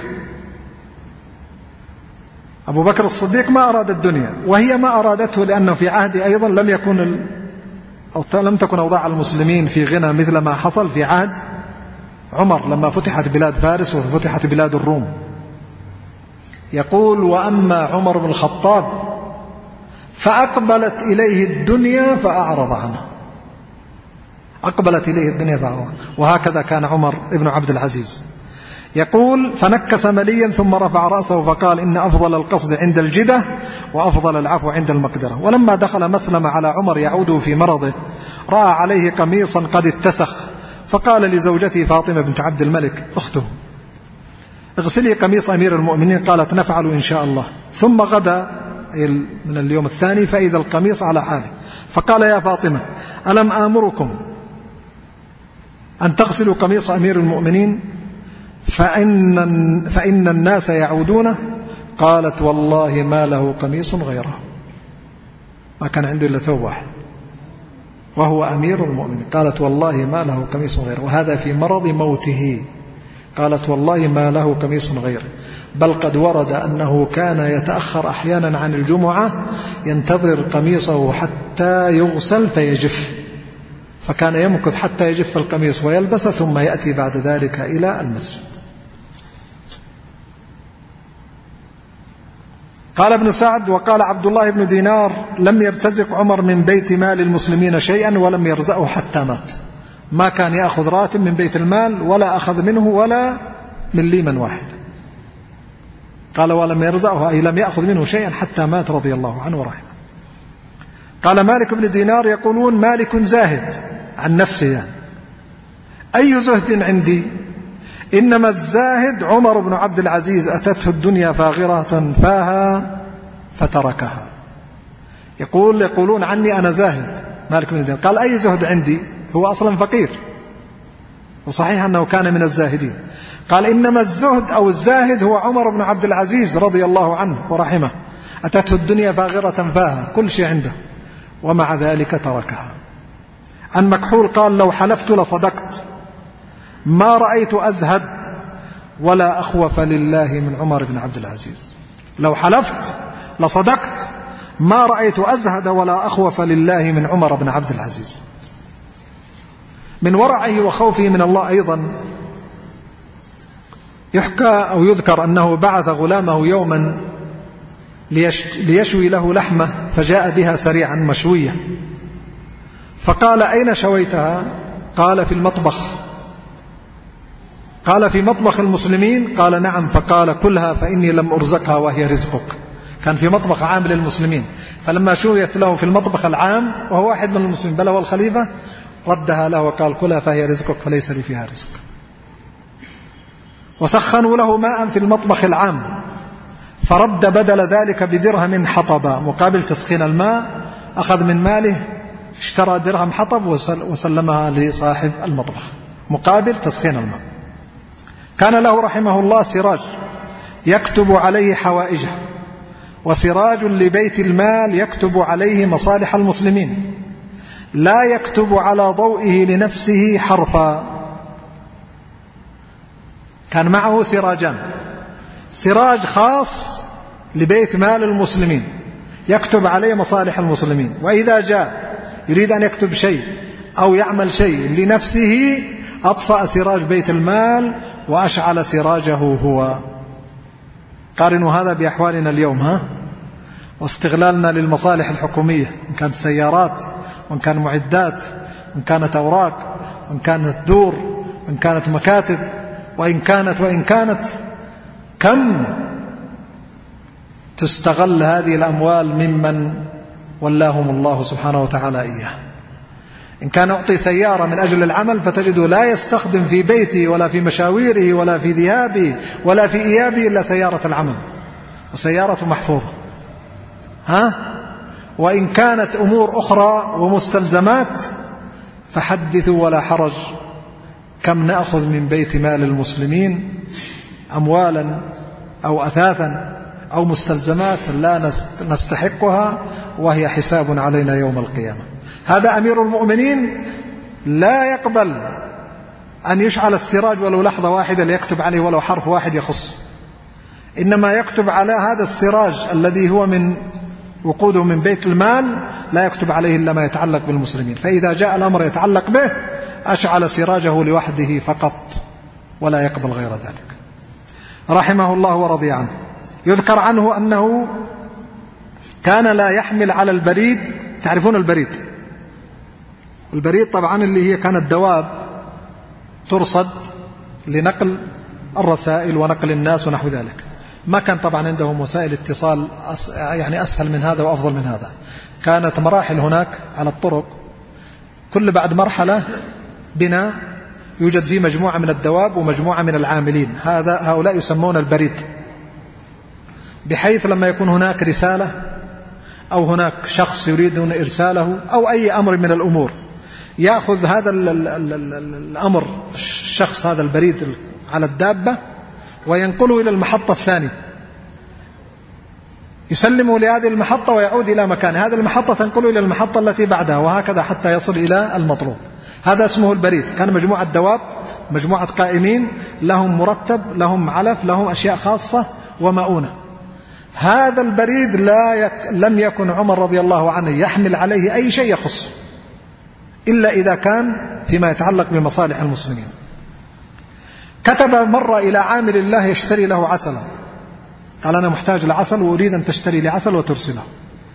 أبو بكر الصديق ما أراد الدنيا، وهي ما أرادته، لأنه في عهده أيضا لم يكن ال... أو لم تكن أوضاع المسلمين في غنى مثل ما حصل في عهد عمر لما فتحت بلاد فارس وفتحت بلاد الروم. يقول: وأما عمر بن الخطاب فأقبلت إليه الدنيا فأعرض عنها، أقبلت إليه الدنيا فأعرض عنها. وهكذا كان عمر بن عبد العزيز. يقول: فنكس مليا ثم رفع رأسه فقال: إن أفضل القصد عند الجدة، وأفضل العفو عند المقدرة. ولما دخل مسلم على عمر يعود في مرضه، رأى عليه قميصا قد اتسخ، فقال لزوجته فاطمة بنت عبد الملك أخته: اغسلي قميص أمير المؤمنين. قالت: نفعل إن شاء الله. ثم غدا من اليوم الثاني فإذا القميص على حاله، فقال: يا فاطمة، ألم آمركم أن تغسلوا قميص أمير المؤمنين فإن, فإن الناس يعودونه؟ قالت: والله ما له قميص غيره، ما كان عنده إلا ثوب واحد وهو أمير المؤمنين. قالت: والله ما له قميص غيره. وهذا في مرض موته، قالت والله ما له قميص غيره، بل قد ورد أنه كان يتأخر أحيانا عن الجمعة ينتظر قميصه حتى يغسل فيجف، فكان يمكث حتى يجف القميص ويلبس ثم يأتي بعد ذلك إلى المسجد. قال ابن سعد: وقال عبد الله بن دينار: لم يرتزق عمر من بيت مال المسلمين شيئا ولم يرزقه حتى مات، ما كان يأخذ راتب من بيت المال ولا أخذ منه ولا مليما واحد. قال ولم يرزقه أي لم يأخذ منه شيئا حتى مات رضي الله عنه ورحمه. قال مالك بن دينار: يقولون مالك زاهد عن نفسه، يعني أي زهد عندي؟ إنما الزاهد عمر بن عبد العزيز، أتته الدنيا فاغرة فاها فتركها. يقول يقولون عني أنا زاهد مالك بن دينار. قال أي زهد عندي؟ هو أصلا فقير، وصحيح أنه كان من الزاهدين. قال إنما الزهد أو الزاهد هو عمر بن عبد العزيز رضي الله عنه ورحمه، أتته الدنيا فاغرة فاها، كل شيء عنده، ومع ذلك تركها. عن مكحول قال: لو حلفت لصدقت، ما رأيت أزهد ولا أخوف لله من عمر بن عبد العزيز. لو حلفت لصدقت ما رأيت أزهد ولا أخوف لله من عمر بن عبد العزيز. من ورعه وخوفه من الله أيضا يحكى أو يذكر أنه بعث غلامه يوما ليشوي له لحمة، فجاء بها سريعا مشوية، فقال: أين شويتها؟ قال: في المطبخ. قال: في مطبخ المسلمين؟ قال: نعم. فقال: كلها فإني لم أرزقها وهي رزقك. كان في مطبخ عام للمسلمين، فلما شويت له في المطبخ العام وهو واحد من المسلمين بل هو الخليفة، ردها له وقال: كلها فهي رزقك فليس لي فيها رزق. وسخنوا له ماء في المطبخ العام، فرد بدل ذلك بدرهم حطب مقابل تسخين الماء، أخذ من ماله اشترى درهم حطب وسلمها لصاحب المطبخ مقابل تسخين الماء. كان له رحمه الله سراج يكتب عليه حوائجه، وسراج لبيت المال يكتب عليه مصالح المسلمين، لا يكتب على ضوئه لنفسه حرفا. كان معه سراجان: سراج خاص لبيت مال المسلمين يكتب عليه مصالح المسلمين، وإذا جاء يريد أن يكتب شيء أو يعمل شيء لنفسه أطفأ سراج بيت المال وأشعل سراجه هو. قارنوا هذا بأحوالنا اليوم، ها واستغلالنا للمصالح الحكومية، إن كانت سيارات، وإن كان معدات، وإن كانت أوراق، وإن كانت دور، وإن كانت مكاتب، وإن كانت وإن كانت كم تستغل هذه الأموال ممن ولاهم الله سبحانه وتعالى إياه. إن كان أعطي سيارة من أجل العمل فتجده لا يستخدم في بيته ولا في مشاويره ولا في ذهابه ولا في إيابه إلا سيارة العمل، وسيارة محفوظة. ها؟ وإن كانت أمور أخرى ومستلزمات فحدثوا ولا حرج، كم نأخذ من بيت مال المسلمين أموالا أو أثاثا أو مستلزمات لا نستحقها، وهي حساب علينا يوم القيامة. هذا أمير المؤمنين لا يقبل أن يشعل السراج ولو لحظة واحدة ليكتب عليه ولو حرف واحد يخص، إنما يكتب على هذا السراج الذي هو من وقوده من بيت المال، لا يكتب عليه إلا ما يتعلق بالمسلمين، فإذا جاء الأمر يتعلق به أشعل سراجه لوحده فقط ولا يقبل غير ذلك، رحمه الله ورضي عنه. يذكر عنه أنه كان لا يحمل على البريد. تعرفون البريد؟ البريد طبعا اللي هي كانت دواب ترصد لنقل الرسائل ونقل الناس ونحو ذلك. ما كان طبعا عندهم وسائل اتصال يعني أسهل من هذا وأفضل من هذا. كانت مراحل هناك على الطرق، كل بعد مرحلة بناء يوجد فيه مجموعة من الدواب ومجموعة من العاملين، هذا هؤلاء يسمون البريد، بحيث لما يكون هناك رسالة أو هناك شخص يريدون إرساله أو أي أمر من الأمور، يأخذ هذا الأمر الشخص هذا البريد على الدابة وينقله إلى المحطة الثانية، يسلمه لهذه المحطة ويعود إلى مكانه، هذه المحطة تنقله إلى المحطة التي بعدها، وهكذا حتى يصل إلى المطلوب. هذا اسمه البريد. كان مجموعة دواب، مجموعة قائمين لهم مرتب، لهم علف، لهم أشياء خاصة ومؤونة. هذا البريد لا يك... لم يكن عمر رضي الله عنه يحمل عليه أي شيء يخصه إلا إذا كان فيما يتعلق بمصالح المسلمين. كتب مرة إلى عامل الله يشتري له عسلا، قال أنا محتاج لعسل وأريد أن تشتري لي عسل وترسله.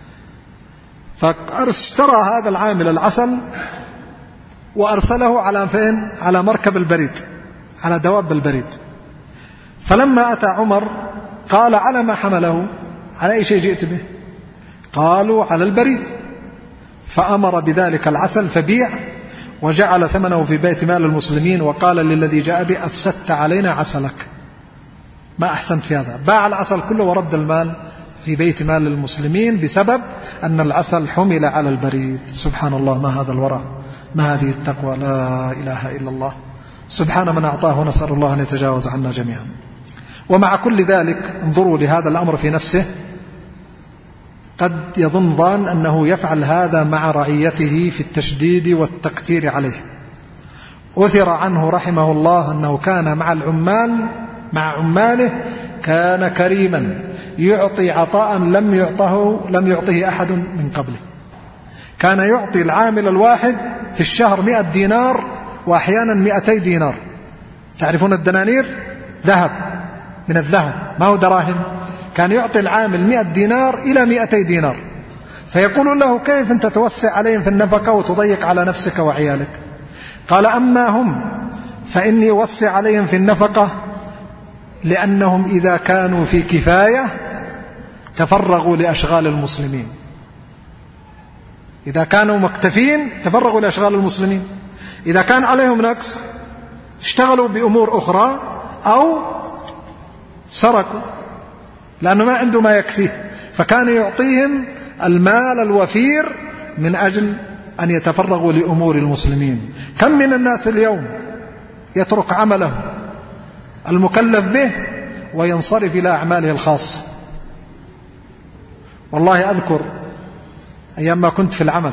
فاشترى هذا العامل العسل وأرسله على فين؟ على مركب البريد، على دواب البريد. فلما أتى عمر قال على ما حمله؟ على أي شيء جئت به؟ قالوا على البريد. فأمر بذلك العسل فبيع وجعل ثمنه في بيت مال المسلمين، وقال للذي جاء به أفسدت علينا عسلك، ما أحسنت في هذا. باع العسل كله ورد المال في بيت مال المسلمين بسبب أن العسل حمل على البريد. سبحان الله، ما هذا الورع، ما هذه التقوى، لا إله إلا الله. سبحان من أعطاه، نسأل الله أن يتجاوز عنا جميعا. ومع كل ذلك انظروا لهذا الأمر في نفسه، قد يظن ظان أنه يفعل هذا مع رعيته في التشديد والتقتير عليه. أثر عنه رحمه الله أنه كان مع العمال مع عماله كان كريما، يعطي عطاء لم يعطه لم يعطه أحد من قبله. كان يعطي العامل الواحد في الشهر مئة دينار وأحيانا مئتي دينار. تعرفون الدنانير؟ ذهب، من الذهب، ما هو دراهم. كان يعطي العامل مئة دينار إلى مئتي دينار، فيقول له كيف أنت توسع عليهم في النفقة وتضيق على نفسك وعيالك؟ قال أما هم فإني أوسع عليهم في النفقة لأنهم إذا كانوا في كفاية تفرغوا لأشغال المسلمين، إذا كانوا مكتفين تفرغوا لأشغال المسلمين، إذا كان عليهم نقص اشتغلوا بأمور أخرى أو سرقوا، لأنه ما عنده ما يكفيه. فكان يعطيهم المال الوفير من أجل أن يتفرغوا لأمور المسلمين. كم من الناس اليوم يترك عمله المكلف به وينصرف إلى أعماله الخاصة. والله أذكر أيام ما كنت في العمل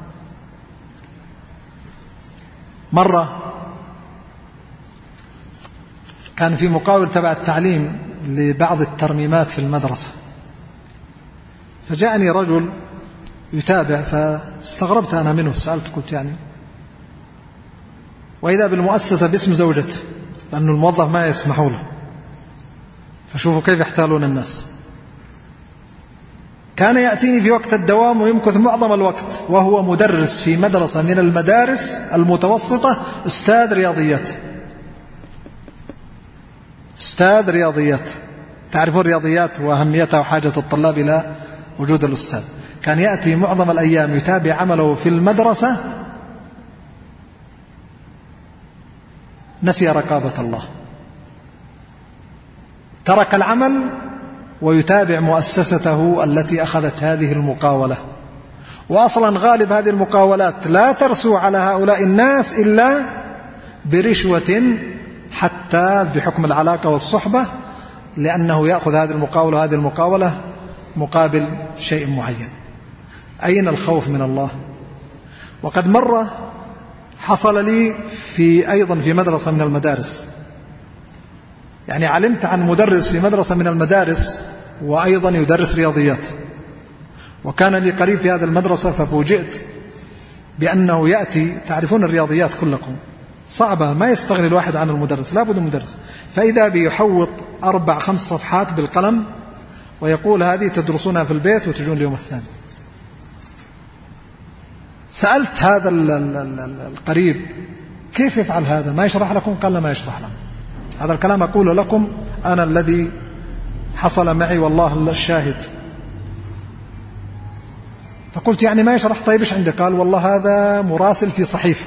مرة كان في مقاول تبع التعليم لبعض الترميمات في المدرسة، فجاءني رجل يتابع، فاستغربت أنا منه، سألت قلت يعني، وإذا بالمؤسسة باسم زوجته، لأن الموظف ما يسمحوا له. فشوفوا كيف يحتالون الناس. كان يأتيني في وقت الدوام ويمكث معظم الوقت، وهو مدرس في مدرسة من المدارس المتوسطة، أستاذ رياضيات، أستاذ رياضيات. تعرفون الرياضيات وأهميتها وحاجة الطلاب إلى وجود الأستاذ. كان يأتي معظم الأيام يتابع عمله في المدرسة، نسي رقابة الله، ترك العمل ويتابع مؤسسته التي أخذت هذه المقاولة. وأصلا غالب هذه المقاولات لا ترسو على هؤلاء الناس إلا برشوة، حتى بحكم العلاقة والصحبة، لأنه يأخذ هذه المقاولة هذه المقاولة مقابل شيء معين. أين الخوف من الله؟ وقد مرة حصل لي في أيضا في مدرسة من المدارس، يعني علمت عن مدرس في مدرسة من المدارس وأيضا يدرس رياضيات، وكان لي قريب في هذه المدرسة، ففوجئت بأنه يأتي، تعرفون الرياضيات كلكم صعبة، ما يستغني الواحد عن المدرس، لا بد مدرس. فإذا بيحوط أربع خمس صفحات بالقلم ويقول هذه تدرسونها في البيت وتجون اليوم الثاني. سألت هذا القريب كيف يفعل هذا؟ ما يشرح لكم؟ قال ما يشرح لنا. هذا الكلام أقول لكم أنا الذي حصل معي والله الشاهد. فقلت يعني ما يشرح؟ طيب إيش عندك؟ قال والله هذا مراسل في صحيفة،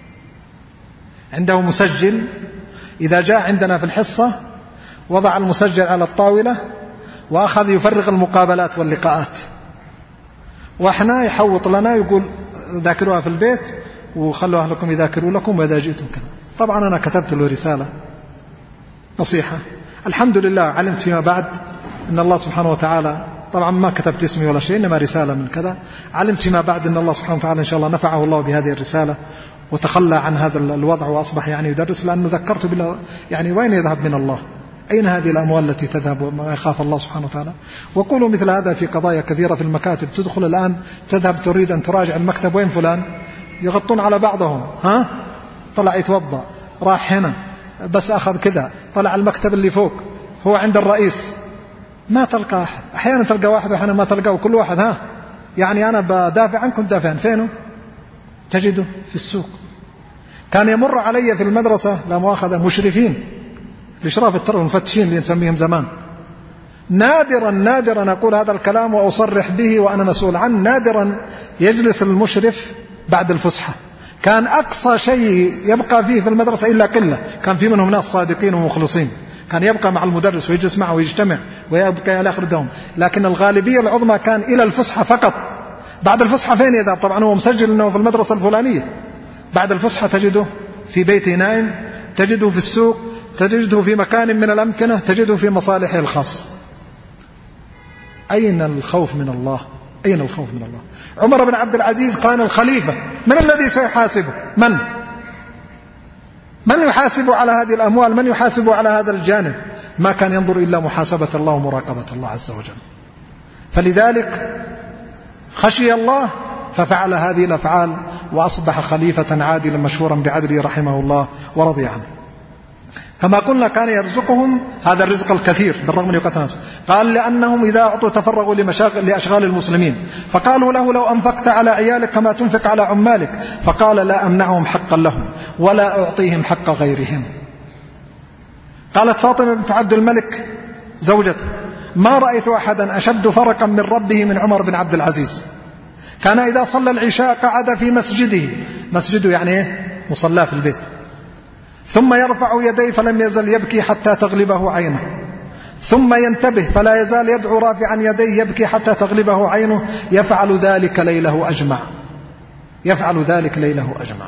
عنده مسجل، إذا جاء عندنا في الحصة وضع المسجل على الطاولة وأخذ يفرغ المقابلات واللقاءات، وإحنا يحوط لنا يقول ذاكروها في البيت وخلوا أهلكم يذاكروا لكم وإذا جئتم كذا. طبعا أنا كتبت له رسالة نصيحة، الحمد لله علمت فيما بعد أن الله سبحانه وتعالى، طبعا ما كتبت اسمي ولا شيء، إنما رسالة من كذا، علمت فيما بعد أن الله سبحانه وتعالى إن شاء الله نفعه الله بهذه الرسالة وتخلى عن هذا الوضع وأصبح يعني يدرس، لأنه ذكرت بالله يعني وين يذهب من الله؟ أين هذه الأموال التي تذهب وما يخاف الله سبحانه وتعالى؟ وقولوا مثل هذا في قضايا كثيرة في المكاتب. تدخل الآن تذهب تريد أن تراجع المكتب، وين فلان؟ يغطون على بعضهم، ها طلع يتوضأ، راح هنا بس أخذ كذا، طلع المكتب اللي فوق هو عند الرئيس، ما تلقى أحد. أحيانا تلقى واحد وأحيانا ما تلقاه، وكل واحد ها يعني أنا بدافع عنكم دافعا، فينه؟ تجده في السوق. كان يمر علي في المدرسة لا مؤاخذة مشرفين الإشراف التربوي، المفتشين اللي نسميهم زمان، نادرا نادرا أقول هذا الكلام وأصرح به وأنا مسؤول عنه، نادرا يجلس المشرف بعد الفسحة. كان أقصى شيء يبقى فيه في المدرسة إلا قلة، كان في منهم ناس صادقين ومخلصين، كان يبقى مع المدرس ويجلس معه ويجتمع ويبقى إلى آخر الدوم، لكن الغالبية العظمى كان إلى الفسحة فقط. بعد الفسحة فين يذهب؟ طبعا هو مسجل أنه في المدرسة الفلانية. بعد الفسحة تجده في بيته نائم، تجده في السوق، تجده في مكان من الأمكنة، تجده في مصالحه الخاصة. أين الخوف من الله؟ أين الخوف من الله؟ عمر بن عبد العزيز كان الخليفة، من الذي سيحاسبه؟ من؟ من يحاسب على هذه الأموال؟ من يحاسب على هذا الجانب؟ ما كان ينظر إلا محاسبة الله ومراقبة الله عز وجل. فلذلك خشي الله ففعل هذه الأفعال وأصبح خليفة عادلا مشهورا بعدله رحمه الله ورضي عنه. كما قلنا كان يرزقهم هذا الرزق الكثير بالرغم من يقتل نفسه. قال لأنهم إذا أعطوا تفرغوا لأشغال المسلمين، فقالوا له لو أنفقت على عيالك كما تنفق على عمالك، فقال لا أمنعهم حقا لهم ولا أعطيهم حق غيرهم. قالت فاطمة بنت عبد الملك زوجته ما رأيت أحدا أشد فرقا من ربه من عمر بن عبد العزيز. كان إذا صلى العشاء قعد في مسجده، مسجده يعني إيه؟ مصلاه في البيت، ثم يرفع يديه فلم يزل يبكي حتى تغلبه عينه، ثم ينتبه فلا يزال يدعو رافعا يديه يبكي حتى تغلبه عينه، يفعل ذلك ليله أجمع، يفعل ذلك ليله أجمع.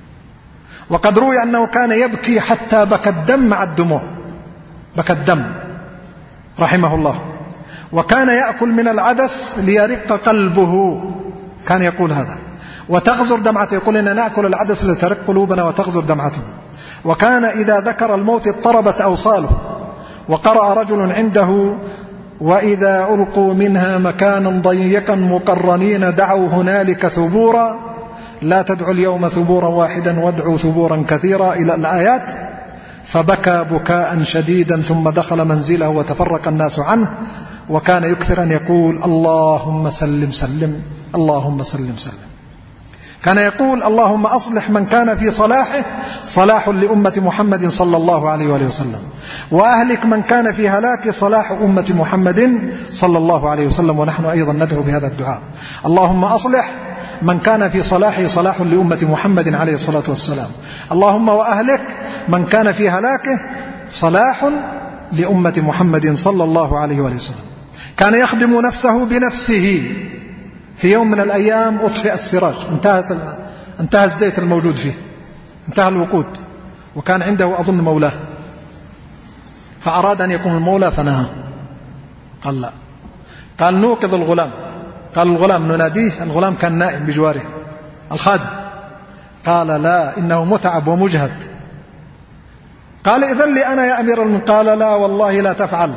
وقد روي أنه كان يبكي حتى بكى الدم مع الدموع، بكى الدم رحمه الله. وكان يأكل من العدس ليرق قلبه، كان يقول هذا، وتغزر دمعته، يقول إننا نأكل العدس لترق قلوبنا وتغزر دمعته. وكان إذا ذكر الموت اضطربت أوصاله. وقرأ رجل عنده وإذا ألقوا منها مكانا ضيقا مقرنين دعوا هنالك ثبورا، لا تدعوا اليوم ثبورا واحدا وادعوا ثبورا كثيرا إلى الآيات. فبكى بكاء شديدا ثم دخل منزله وتفرق الناس عنه. وكان يكثر أن يقول اللهم سلم سلم، اللهم سلم سلم. كان يقول اللهم أصلح من كان في صلاحه صلاح لأمة محمد صلى الله عليه وآله وسلم، وأهلك من كان في هلاك صلاح أمة محمد صلى الله عليه وسلم. ونحن أيضا ندعو بهذا الدعاء، اللهم أصلح من كان في صلاحه صلاح لأمة محمد عليه الصلاة والسلام، اللهم وأهلك من كان في هلاكه صلاح لأمة محمد صلى الله عليه وآله وسلم. كان يخدم نفسه بنفسه. في يوم من الأيام أطفئ السراج، انتهت انتهى الزيت الموجود فيه، انتهى الوقود، وكان عنده أظن مولاه، فأراد أن يقوم المولى فنهى، قال لا، قال نوقظ الغلام، قال الغلام نناديه، الغلام كان نائم بجواره الخادم، قال لا إنه متعب ومجهد. قال إذن لي أنا يا أمير المؤمنين، قال لا والله لا تفعل،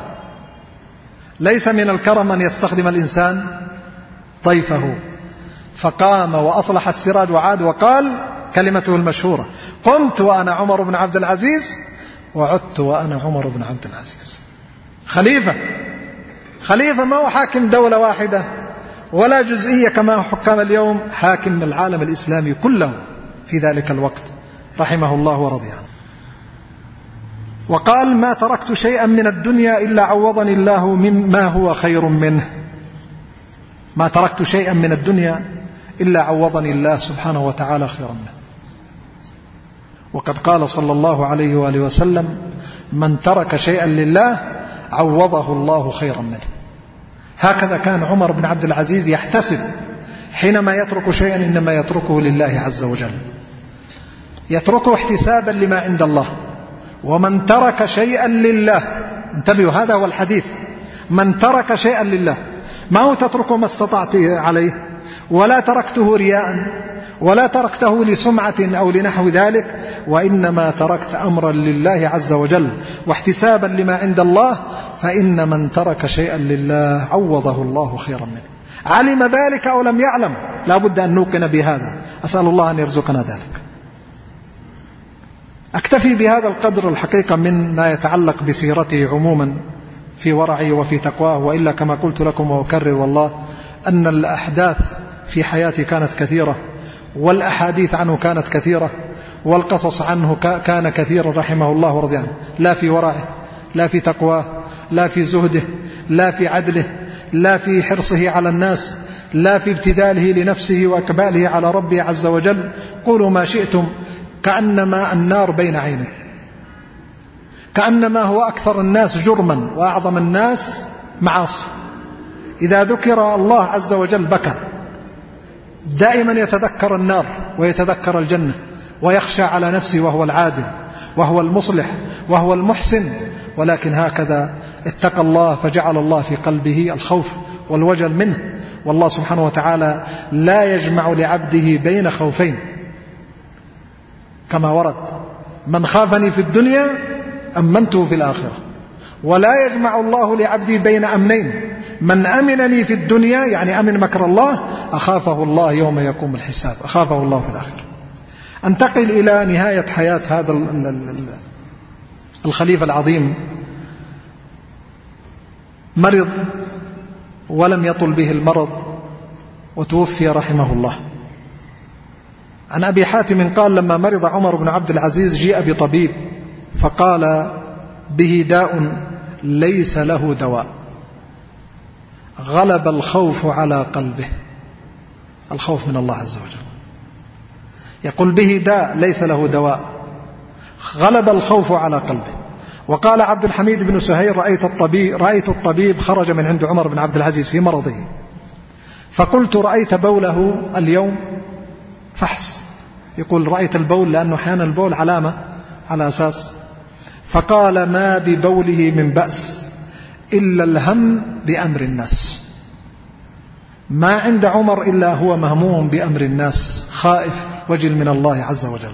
ليس من الكرم أن يستخدم الإنسان ضيفه. فقام وأصلح السراج وعاد وقال كلمته المشهورة قمت وأنا عمر بن عبد العزيز وعدت وأنا عمر بن عبد العزيز. خليفة، خليفة ما هو حاكم دولة واحدة ولا جزئية كما حكام اليوم، حاكم العالم الإسلامي كله في ذلك الوقت رحمه الله ورضي عنه. وقال ما تركت شيئا من الدنيا إلا عوضني الله مما هو خير منه، ما تركت شيئا من الدنيا إلا عوضني الله سبحانه وتعالى خيرا منه. وقد قال صلى الله عليه وآله وسلم من ترك شيئا لله عوضه الله خيرا منه. هكذا كان عمر بن عبد العزيز يحتسب حينما يترك شيئا، إنما يتركه لله عز وجل، يتركه احتسابا لما عند الله. ومن ترك شيئا لله، انتبهوا هذا هو الحديث، من ترك شيئا لله، ما هو تتركه ما استطعت عليه ولا تركته رياء ولا تركته لسمعة أو لنحو ذلك، وإنما تركت أمرا لله عز وجل واحتسابا لما عند الله، فإن من ترك شيئا لله عوضه الله خيرا منه. علم ذلك أو لم يعلم، لا بد أن نوقن بهذا. أسأل الله أن يرزقنا ذلك. أكتفي بهذا القدر الحقيقة من ما يتعلق بسيرته عموما في ورعه وفي تقواه، وإلا كما قلت لكم وأكرر والله أن الأحداث في حياتي كانت كثيرة، والأحاديث عنه كانت كثيرة، والقصص عنه كان كثيرا رحمه الله ورضي عنه، لا في ورعه، لا في تقواه، لا في زهده، لا في عدله، لا في حرصه على الناس، لا في ابتذاله لنفسه وأقباله على ربه عز وجل. قولوا ما شئتم، كأنما النار بين عينه، كأنما هو أكثر الناس جرما وأعظم الناس معاصي. إذا ذكر الله عز وجل بكى، دائما يتذكر النار ويتذكر الجنة، ويخشى على نفسه وهو العادل وهو المصلح وهو المحسن، ولكن هكذا اتقى الله فجعل الله في قلبه الخوف والوجل منه. والله سبحانه وتعالى لا يجمع لعبده بين خوفين كما ورد: من خافني في الدنيا أمنته في الآخرة. ولا يجمع الله لعبده بين أمنين: من أمنني في الدنيا يعني أمن مكر الله، أخافه الله يوم يقوم الحساب، أخافه الله في الآخرة. أنتقل إلى نهاية حياة هذا الخليفة العظيم. مرض ولم يطل به المرض وتوفي رحمه الله. عن أبي حاتم قال: لما مرض عمر بن عبد العزيز جيء بطبيب فقال: به داء ليس له دواء، غلب الخوف على قلبه. الخوف من الله عز وجل. يقول: به داء ليس له دواء، غلب الخوف على قلبه. وقال عبد الحميد بن سهيل: رأيت الطبيب, رأيت الطبيب خرج من عند عمر بن عبد العزيز في مرضه، فقلت: رأيت بوله اليوم؟ فحص. يقول: رأيت البول، لأنه أحيانا البول علامة على أساس. فقال: ما ببوله من بأس إلا الهم بأمر الناس. ما عند عمر إلا هو مهموم بأمر الناس، خائف وجل من الله عز وجل.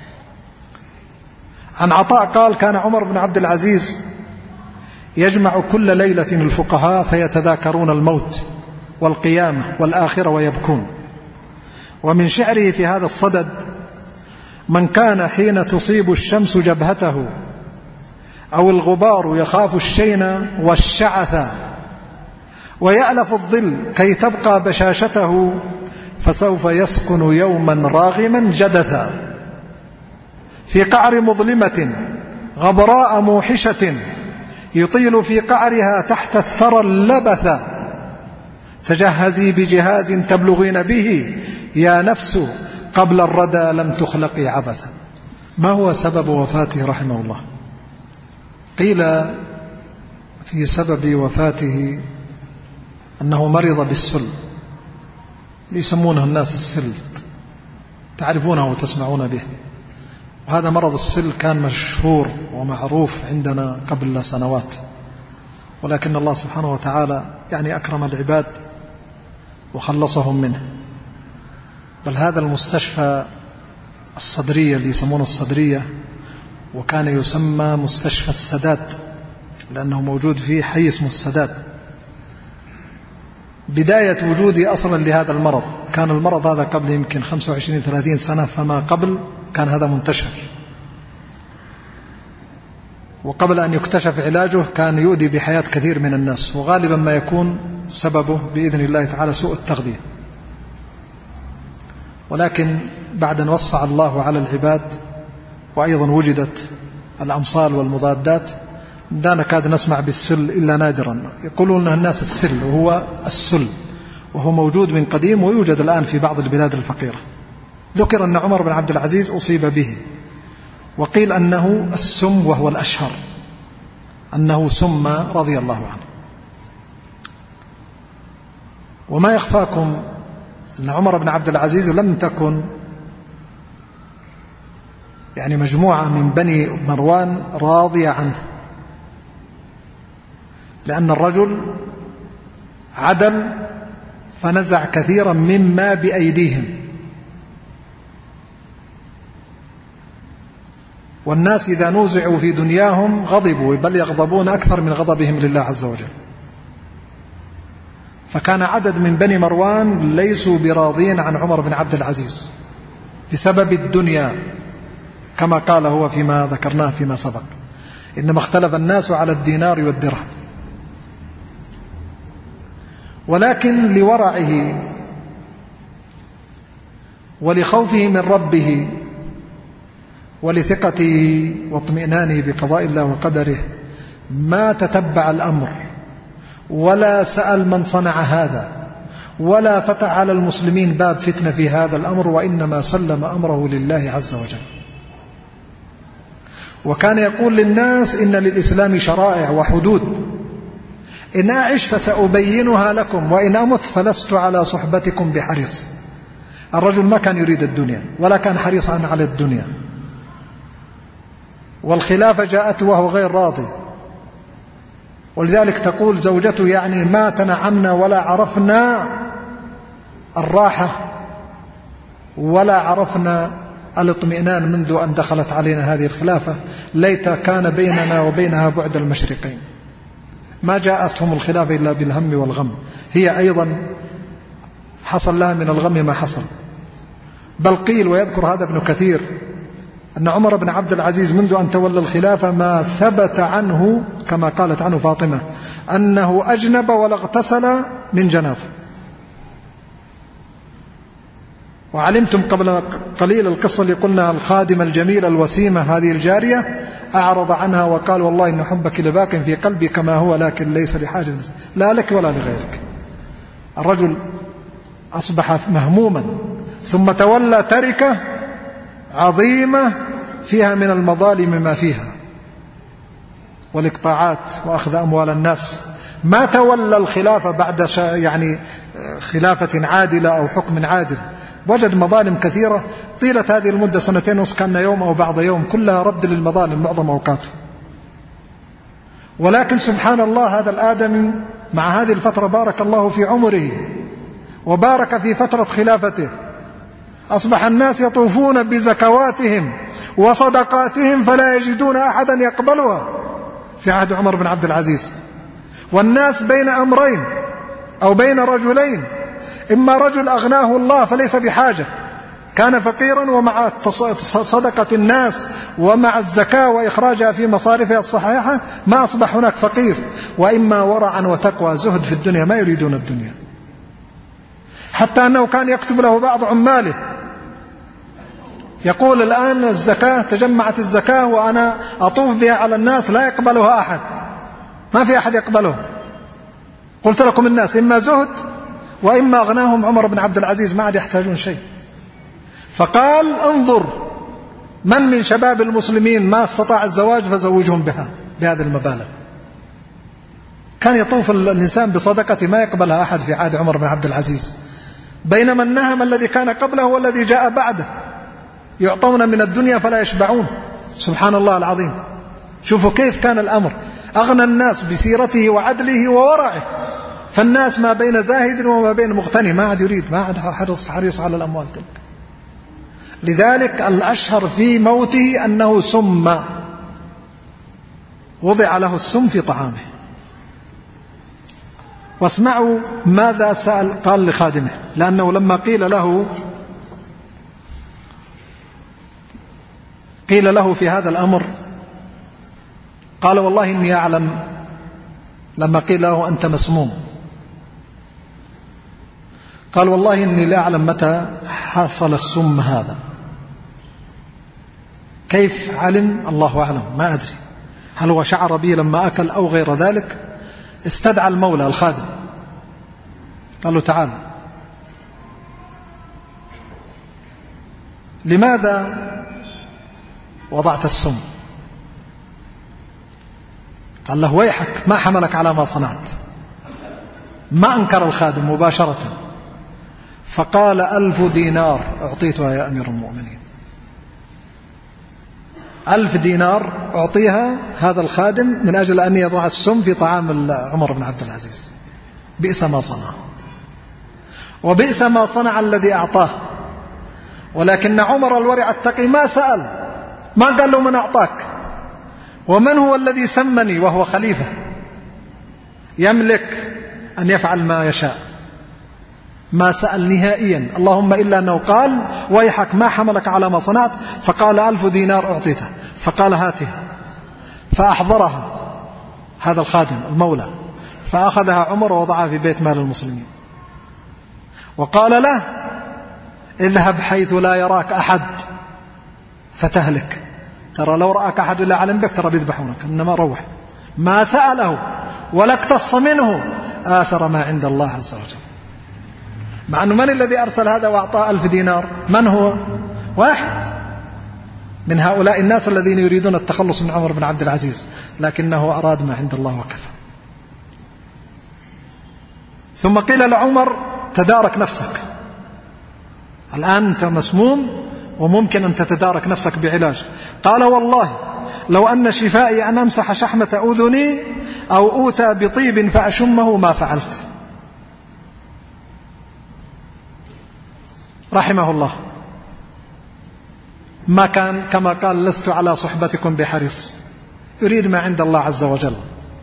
عن عطاء قال: كان عمر بن عبد العزيز يجمع كل ليلة الفقهاء فيتذاكرون الموت والقيامة والآخرة ويبكون. ومن شعره في هذا الصدد: من كان حين تصيب الشمس جبهته أو الغبار يخاف الشين والشعث ويألف الظل كي تبقى بشاشته، فسوف يسكن يوما راغما جدثا في قعر مظلمة غبراء موحشة، يطيل في قعرها تحت الثرى اللبثا. تجهزي بجهاز تبلغين به يا نفس، قبل الردى لم تخلقي عبثا. ما هو سبب وفاته رحمه الله؟ قيل في سبب وفاته أنه مرض بالسل، يسمونه الناس السل، تعرفونه وتسمعون به. وهذا مرض السل كان مشهور ومعروف عندنا قبل سنوات، ولكن الله سبحانه وتعالى يعني أكرم العباد وخلصهم منه. بل هذا المستشفى الصدرية اللي يسمونه الصدرية، وكان يسمى مستشفى السادات لأنه موجود فيه حي اسمه السادات. بداية وجودي أصلا لهذا المرض، كان المرض هذا قبل يمكن خمسة وعشرين ثلاثين سنة، فما قبل كان هذا منتشر، وقبل أن يكتشف علاجه كان يؤذي بحياة كثير من الناس، وغالبا ما يكون سببه بإذن الله تعالى سوء التغذية. ولكن بعد أن وسع الله على العباد وأيضا وجدت الأمصال والمضادات، لا نكاد نسمع بالسل إلا نادرا. يقولون الناس السل، وهو السل، وهو موجود من قديم ويوجد الآن في بعض البلاد الفقيرة. ذكر أن عمر بن عبد العزيز أصيب به، وقيل أنه السم، وهو الأشهر أنه سم رضي الله عنه. وما يخفاكم أن عمر بن عبد العزيز لم تكن يعني مجموعة من بني مروان راضية عنه، لأن الرجل عدل فنزع كثيرا مما بأيديهم. والناس إذا نوزعوا في دنياهم غضبوا، بل يغضبون أكثر من غضبهم لله عز وجل. فكان عدد من بني مروان ليسوا براضين عن عمر بن عبد العزيز بسبب الدنيا، كما قال هو فيما ذكرناه فيما سبق: إنما اختلف الناس على الدينار والدرهم. ولكن لورعه ولخوفه من ربه ولثقته واطمئنانه بقضاء الله وقدره ما تتبع الأمر ولا سأل من صنع هذا ولا فتح على المسلمين باب فتنة في هذا الأمر، وإنما سلم أمره لله عز وجل. وكان يقول للناس: إن للإسلام شرائع وحدود، إن أعش فسأبينها لكم، وإن أمت فلست على صحبتكم بحريص. الرجل ما كان يريد الدنيا ولا كان حريصا على الدنيا، والخلافة جاءت وهو غير راضي. ولذلك تقول زوجته: يعني ما تنعمنا ولا عرفنا الراحة ولا عرفنا الاطمئنان منذ أن دخلت علينا هذه الخلافة، ليت كان بيننا وبينها بعد المشرقين. ما جاءتهم الخلافة إلا بالهم والغم، هي أيضا حصل لها من الغم ما حصل. بل قيل، ويذكر هذا ابن كثير، أن عمر بن عبد العزيز منذ أن تولى الخلافة ما ثبت عنه كما قالت عنه فاطمة أنه أجنب ولا اغتسل من جنابه. وعلمتم قبل قليل القصة اللي قلنا: الخادمة الجميلة الوسيمة هذه الجارية أعرض عنها وقال: والله إن حبك لباق في قلبي كما هو، لكن ليس لحاجة لا لك ولا لغيرك. الرجل أصبح مهموما، ثم تولى تركة عظيمة فيها من المظالم ما فيها والإقطاعات وأخذ أموال الناس. ما تولى الخلافة بعد يعني خلافة عادلة أو حكم عادل، وجد مظالم كثيرة طيلة هذه المدة، سنتين ونصف، كان يوم أو بعض يوم، كلها رد للمظالم معظم أوقاته. ولكن سبحان الله، هذا الآدمي مع هذه الفترة بارك الله في عمره وبارك في فترة خلافته، أصبح الناس يطوفون بزكواتهم وصدقاتهم فلا يجدون أحدا يقبلها في عهد عمر بن عبد العزيز. والناس بين أمرين أو بين رجلين: إما رجل أغناه الله فليس بحاجة، كان فقيرا، ومع صدقة الناس ومع الزكاة وإخراجها في مصارفها الصحيحة ما أصبح هناك فقير، وإما ورعا وتقوى زهد في الدنيا، ما يريدون الدنيا. حتى أنه كان يكتب له بعض عماله يقول: الآن الزكاة تجمعت الزكاة وأنا أطوف بها على الناس لا يقبلها أحد، ما في أحد يقبلها. قلت لكم الناس إما زهد وإما أغناهم عمر بن عبد العزيز، ما عاد يحتاجون شيء. فقال: انظر من من شباب المسلمين ما استطاع الزواج فزوجهم بها بهذه المبالغ. كان يطوف الإنسان بصدقة ما يقبلها أحد في عهد عمر بن عبد العزيز، بينما النهم الذي كان قبله والذي جاء بعده يعطون من الدنيا فلا يشبعون. سبحان الله العظيم. شوفوا كيف كان الأمر، أغنى الناس بسيرته وعدله وورعه، فالناس ما بين زاهد وما بين مغتني، ما عاد يريد، ما عاد حرص حريص على الأموال تلك. لذلك الأشهر في موته أنه سم، وضع له السم في طعامه. واسمعوا ماذا سأل قال لخادمه، لأنه لما قيل له قيل له في هذا الأمر قال: والله إني أعلم. لما قيل له: أنت مسموم، قال: والله إني لا أعلم متى حصل السم هذا. كيف علم؟ الله أعلم، ما أدري، هل هو شعر به لما أكل أو غير ذلك. استدعى المولى الخادم، قال له: تعال، لماذا وضعت السم؟ قال له: ويحك، ما حملك على ما صنعت؟ ما أنكر الخادم مباشرة، فقال: ألف دينار أعطيتها يا أمير المؤمنين. ألف دينار أعطيها هذا الخادم من أجل أن يضع السم في طعام عمر بن عبد العزيز. بئس ما صنع. وبئس ما صنع الذي أعطاه. ولكن عمر الورع التقي ما سأل، ما قال له من أعطاك ومن هو الذي سمني وهو خليفة يملك أن يفعل ما يشاء. ما سأل نهائيا، اللهم إلا أنه قال ويحك ما حملك على ما صنعت، فقال ألف دينار أعطيته، فقال هاتها، فأحضرها هذا الخادم المولى، فأخذها عمر ووضعها في بيت مال المسلمين، وقال له اذهب حيث لا يراك أحد فتهلك، ترى لو رأك أحد إلا علم بك ترى بيذبحونك، إنما روح. ما سأله ولا اقتص منه، آثر ما عند الله عز وجل. مع أنه من الذي أرسل هذا وأعطاه ألف دينار؟ من هو؟ واحد من هؤلاء الناس الذين يريدون التخلص من عمر بن عبد العزيز، لكنه أراد ما عند الله وكفى. ثم قيل لعمر تدارك نفسك، الآن أنت مسموم وممكن أن تتدارك نفسك بعلاج. قال والله لو أن شفائي أن أمسح شحمة أذني أو أوتى بطيب فأشمه ما فعلت. رحمه الله، ما كان كما قال لست على صحبتكم بحريص، يريد ما عند الله عز وجل.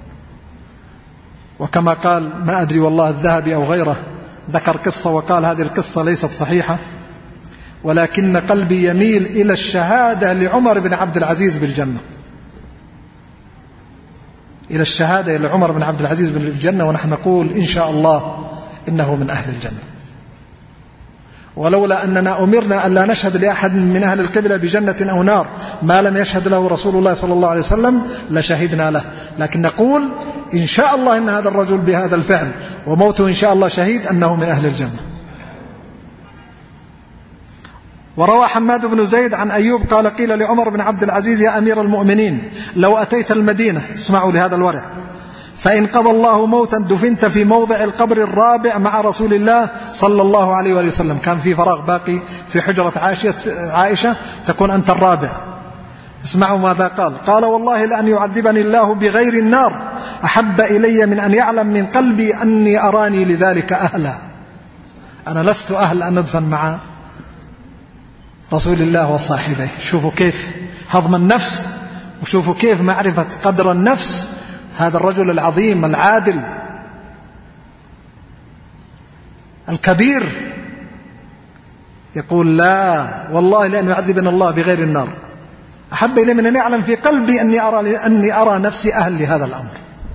وكما قال ما أدري والله الذهبي أو غيره ذكر قصة وقال هذه القصة ليست صحيحة، ولكن قلبي يميل إلى الشهادة لعمر بن عبد العزيز بالجنة، إلى الشهادة لعمر بن عبد العزيز بالجنة، ونحن نقول إن شاء الله إنه من أهل الجنة. ولولا أننا أمرنا أن لا نشهد لأحد من أهل القبلة بجنة أو نار ما لم يشهد له رسول الله صلى الله عليه وسلم لشهدنا له، لكن نقول إن شاء الله إن هذا الرجل بهذا الفعل وموته إن شاء الله شهيد أنه من أهل الجنة. وروى حماد بن زيد عن أيوب قال قيل لعمر بن عبد العزيز يا أمير المؤمنين لو أتيت المدينة، اسمعوا لهذا الورع، فإن قضى الله موتا دفنت في موضع القبر الرابع مع رسول الله صلى الله عليه وآله وسلم، كان في فراغ باقي في حجرة عائشة، تكون أنت الرابع. اسمعوا ماذا قال، قال والله لأن يعذبني الله بغير النار أحب إلي من أن يعلم من قلبي أني أراني لذلك أهلا. أنا لست أهل أن أدفن مع رسول الله وصاحبه. شوفوا كيف هضم النفس، وشوفوا كيف معرفة قدر النفس هذا الرجل العظيم العادل الكبير، يقول لا والله لأن يعذبنا الله بغير النار أحب إلي من أن يعلم في قلبي أني أرى, أني أرى نفسي أهل لهذا الأمر.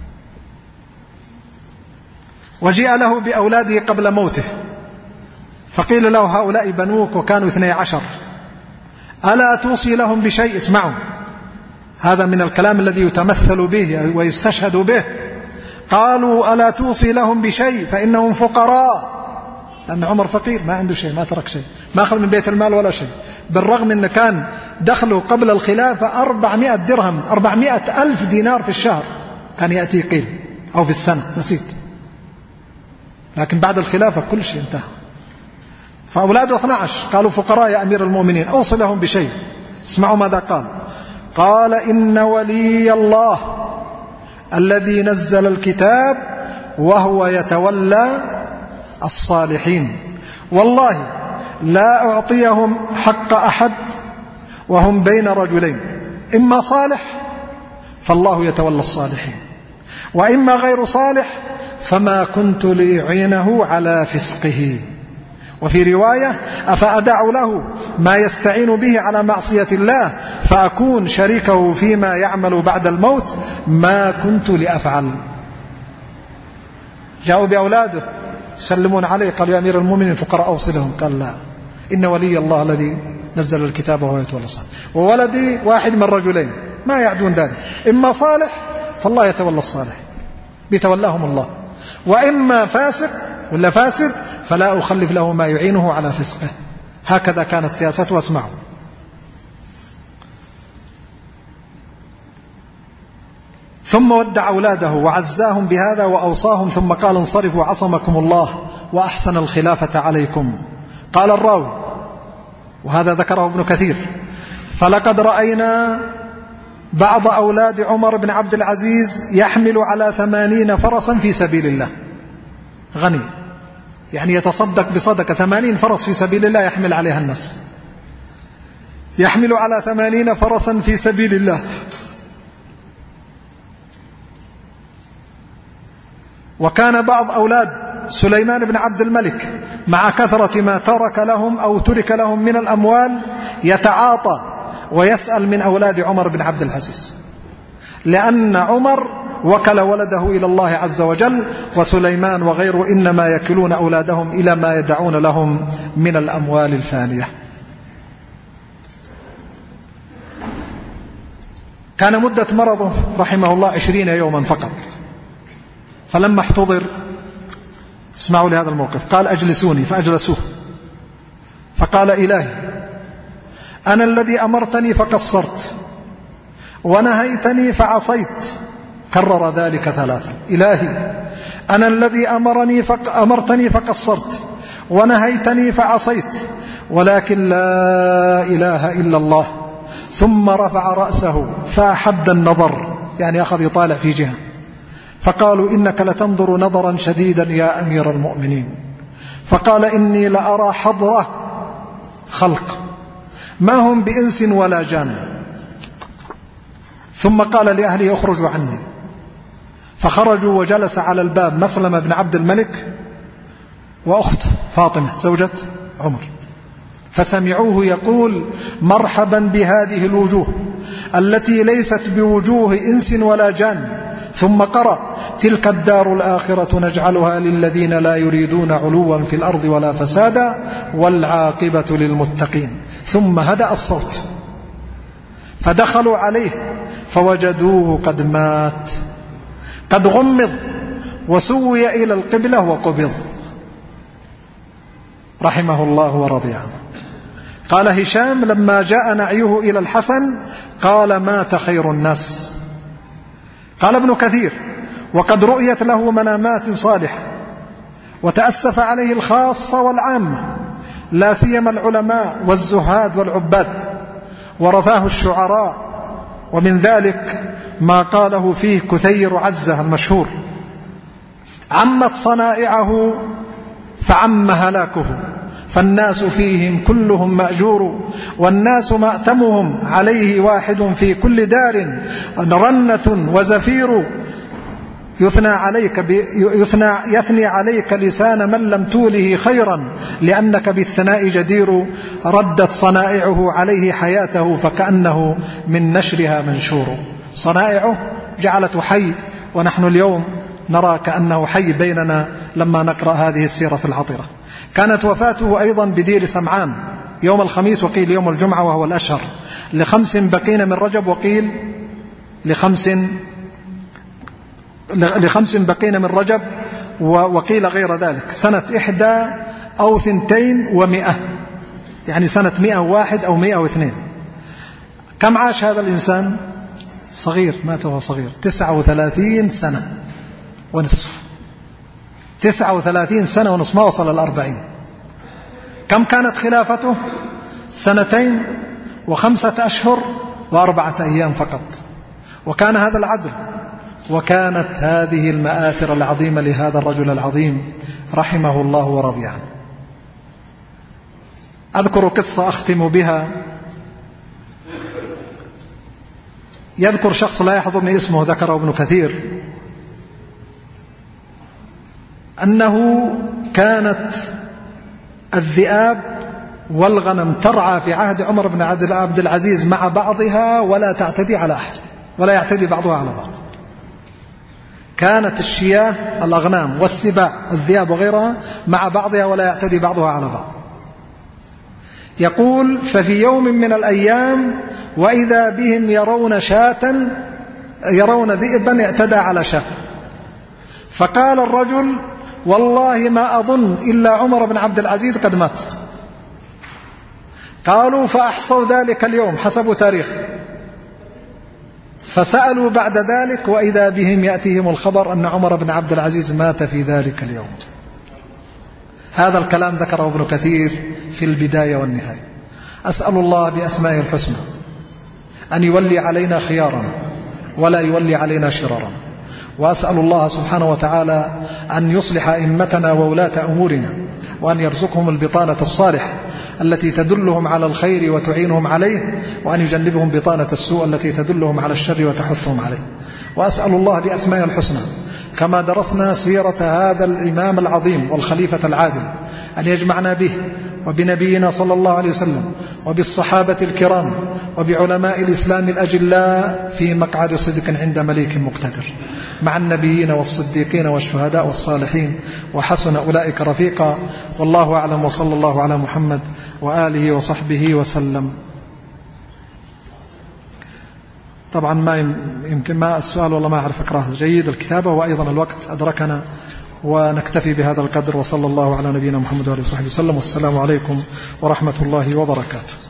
وجيء له بأولاده قبل موته فقيل له هؤلاء بنوك وكانوا اثني عشر، ألا توصي لهم بشيء؟ اسمعوا، هذا من الكلام الذي يتمثل به ويستشهد به. قالوا ألا توصي لهم بشيء فإنهم فقراء، لأن عمر فقير ما عنده شيء، ما ترك شيء، ما أخذ من بيت المال ولا شيء، بالرغم أن كان دخله قبل الخلافة أربعمائة درهم، أربعمائة ألف دينار في الشهر كان يأتي قيل أو في السنة نسيت، لكن بعد الخلافة كل شيء انتهى. فأولاده اثني عشر قالوا فقراء يا أمير المؤمنين أوصي لهم بشيء. اسمعوا ماذا قال، قال إن ولي الله الذي نزل الكتاب وهو يتولى الصالحين، والله لا أعطيهم حق أحد وهم بين رجلين، إما صالح فالله يتولى الصالحين، وإما غير صالح فما كنت لأعينه على فسقه. وفي رواية أفأدع له ما يستعين به على معصية الله فأكون شريكه فيما يعمل بعد الموت ما كنت لأفعل. جاءوا بأولاده يسلمون عليه قالوا يا أمير المؤمنين فقراء أوصلهم، قال لا إن ولي الله الذي نزل الكتاب وهو يتولى الصالحين، وولدي واحد من رجلين ما يعدون ذلك، إما صالح فالله يتولى الصالح بيتولاهم الله، وإما فاسق ولا فاسد فلا أخلف له ما يعينه على فسقه. هكذا كانت سياسته. واسمعوا، ثم ودع أولاده وعزاهم بهذا وأوصاهم ثم قال انصرفوا عصمكم الله وأحسن الخلافة عليكم. قال الراوي وهذا ذكره ابن كثير فلقد رأينا بعض أولاد عمر بن عبد العزيز يحمل على ثمانين فرسا في سبيل الله، غني يعني يتصدق بصدقة ثمانين فرس في سبيل الله يحمل عليها الناس، يحمل على ثمانين فرسا في سبيل الله. وكان بعض أولاد سليمان بن عبد الملك مع كثرة ما ترك لهم أو ترك لهم من الأموال يتعاطى ويسأل من أولاد عمر بن عبد العزيز، لأن عمر وكل ولده إلى الله عز وجل، وسليمان وغيره إنما يكلون أولادهم إلى ما يدعون لهم من الأموال الفانية. كان مدة مرضه رحمه الله عشرين يوما فقط، فلما احتضر، اسمعوا لهذا الموقف، قال أجلسوني فأجلسوه، فقال إلهي أنا الذي أمرتني فقصرت ونهيتني فعصيت، كرر ذلك ثلاثا، إلهي أنا الذي أمرني فق... أمرتني فقصرت ونهيتني فعصيت، ولكن لا إله إلا الله. ثم رفع رأسه فأحد النظر، يعني أخذ يطالع في جهة، فقالوا إنك لتنظر نظرا شديدا يا أمير المؤمنين. فقال إني لأرى حضرة خلق ما هم بإنس ولا جان. ثم قال لأهله اخرجوا عني، فخرجوا وجلس على الباب مسلمة بن عبد الملك وأخته فاطمة زوجة عمر، فسمعوه يقول مرحبا بهذه الوجوه التي ليست بوجوه إنس ولا جان. ثم قرأ تلك الدار الآخرة نجعلها للذين لا يريدون علوا في الأرض ولا فسادا والعاقبة للمتقين. ثم هدأ الصوت، فدخلوا عليه فوجدوه قد مات، قد غمض وسوي إلى القبلة وقبض رحمه الله ورضي عنه. قال هشام لما جاء نعيه إلى الحسن قال مات خير الناس. قال ابن كثير وقد رؤيت له منامات صالحة وتأسف عليه الخاصة والعامة، لا سيما العلماء والزهاد والعباد، ورثاه الشعراء، ومن ذلك ما قاله فيه كثير عزة المشهور: عمت صنائعه فعم هلاكه، فالناس فيهم كلهم مأجور، والناس مأتمهم عليه واحد في كل دار، رنة وزفير، يثنى عليك يثنى يثني عليك لسان من لم توله خيرا، لأنك بالثناء جدير، ردت صنائعه عليه حياته فكأنه من نشرها منشور. صنائعه جعلته حي، ونحن اليوم نرى كأنه حي بيننا لما نقرأ هذه السيرة العطرة. كانت وفاته أيضا بدير سمعان يوم الخميس، وقيل يوم الجمعة وهو الأشهر، لخمس بقين من رجب، وقيل لخمس لخمس بقين من رجب، وقيل غير ذلك، سنة إحدى أو ثنتين ومئة، يعني سنة مئة وواحد أو مئة واثنين. كم عاش هذا الإنسان؟ صغير، مات وهو صغير، تسعة وثلاثين سنة ونصف، تسعة وثلاثين سنة ونصف، ما وصل الأربعين. كم كانت خلافته؟ سنتين وخمسة أشهر وأربعة أيام فقط. وكان هذا العدل، وكانت هذه المآثر العظيمة لهذا الرجل العظيم رحمه الله ورضي عنه. أذكر قصة أختم بها. يذكر شخص لا يحضرني اسمه، ذكره ابن كثير، أنه كانت الذئاب والغنم ترعى في عهد عمر بن عبد العزيز مع بعضها ولا تعتدي على أحد، ولا يعتدي بعضها على بعض. كانت الشياه الأغنام والسباع الذئاب وغيرها مع بعضها ولا يعتدي بعضها على بعض. يقول ففي يوم من الأيام وإذا بهم يرون شاة يرون ذئبا اعتدى على شاة، فقال الرجل والله ما أظن إلا عمر بن عبد العزيز قد مات. قالوا فأحصوا ذلك اليوم، حسبوا تاريخ، فسألوا بعد ذلك وإذا بهم يأتيهم الخبر أن عمر بن عبد العزيز مات في ذلك اليوم. هذا الكلام ذكره ابن كثير في البداية والنهاية. أسأل الله بأسمائه الحسنى أن يولي علينا خيارنا ولا يولي علينا شرارنا، وأسأل الله سبحانه وتعالى أن يصلح أئمتنا وولاة أمورنا، وأن يرزقهم البطانة الصالحة التي تدلهم على الخير وتعينهم عليه، وأن يجنبهم بطانة السوء التي تدلهم على الشر وتحثهم عليه. وأسأل الله بأسماء الحسنى كما درسنا سيرة هذا الإمام العظيم والخليفة العادل أن يجمعنا به وبنبينا صلى الله عليه وسلم وبالصحابة الكرام وبعلماء الإسلام الأجلاء في مقعد صدق عند مليك مقتدر مع النبيين والصديقين والشهداء والصالحين، وحسن أولئك رفيقا. والله أعلم، وصلى الله على محمد وآله وصحبه وسلم. طبعا ما يمكن ما السؤال والله ما أعرف أقرأه جيد الكتابة، وأيضا الوقت أدركنا، ونكتفي بهذا القدر. وصلى الله على نبينا محمد وآله وصحبه وسلم، والسلام عليكم ورحمة الله وبركاته.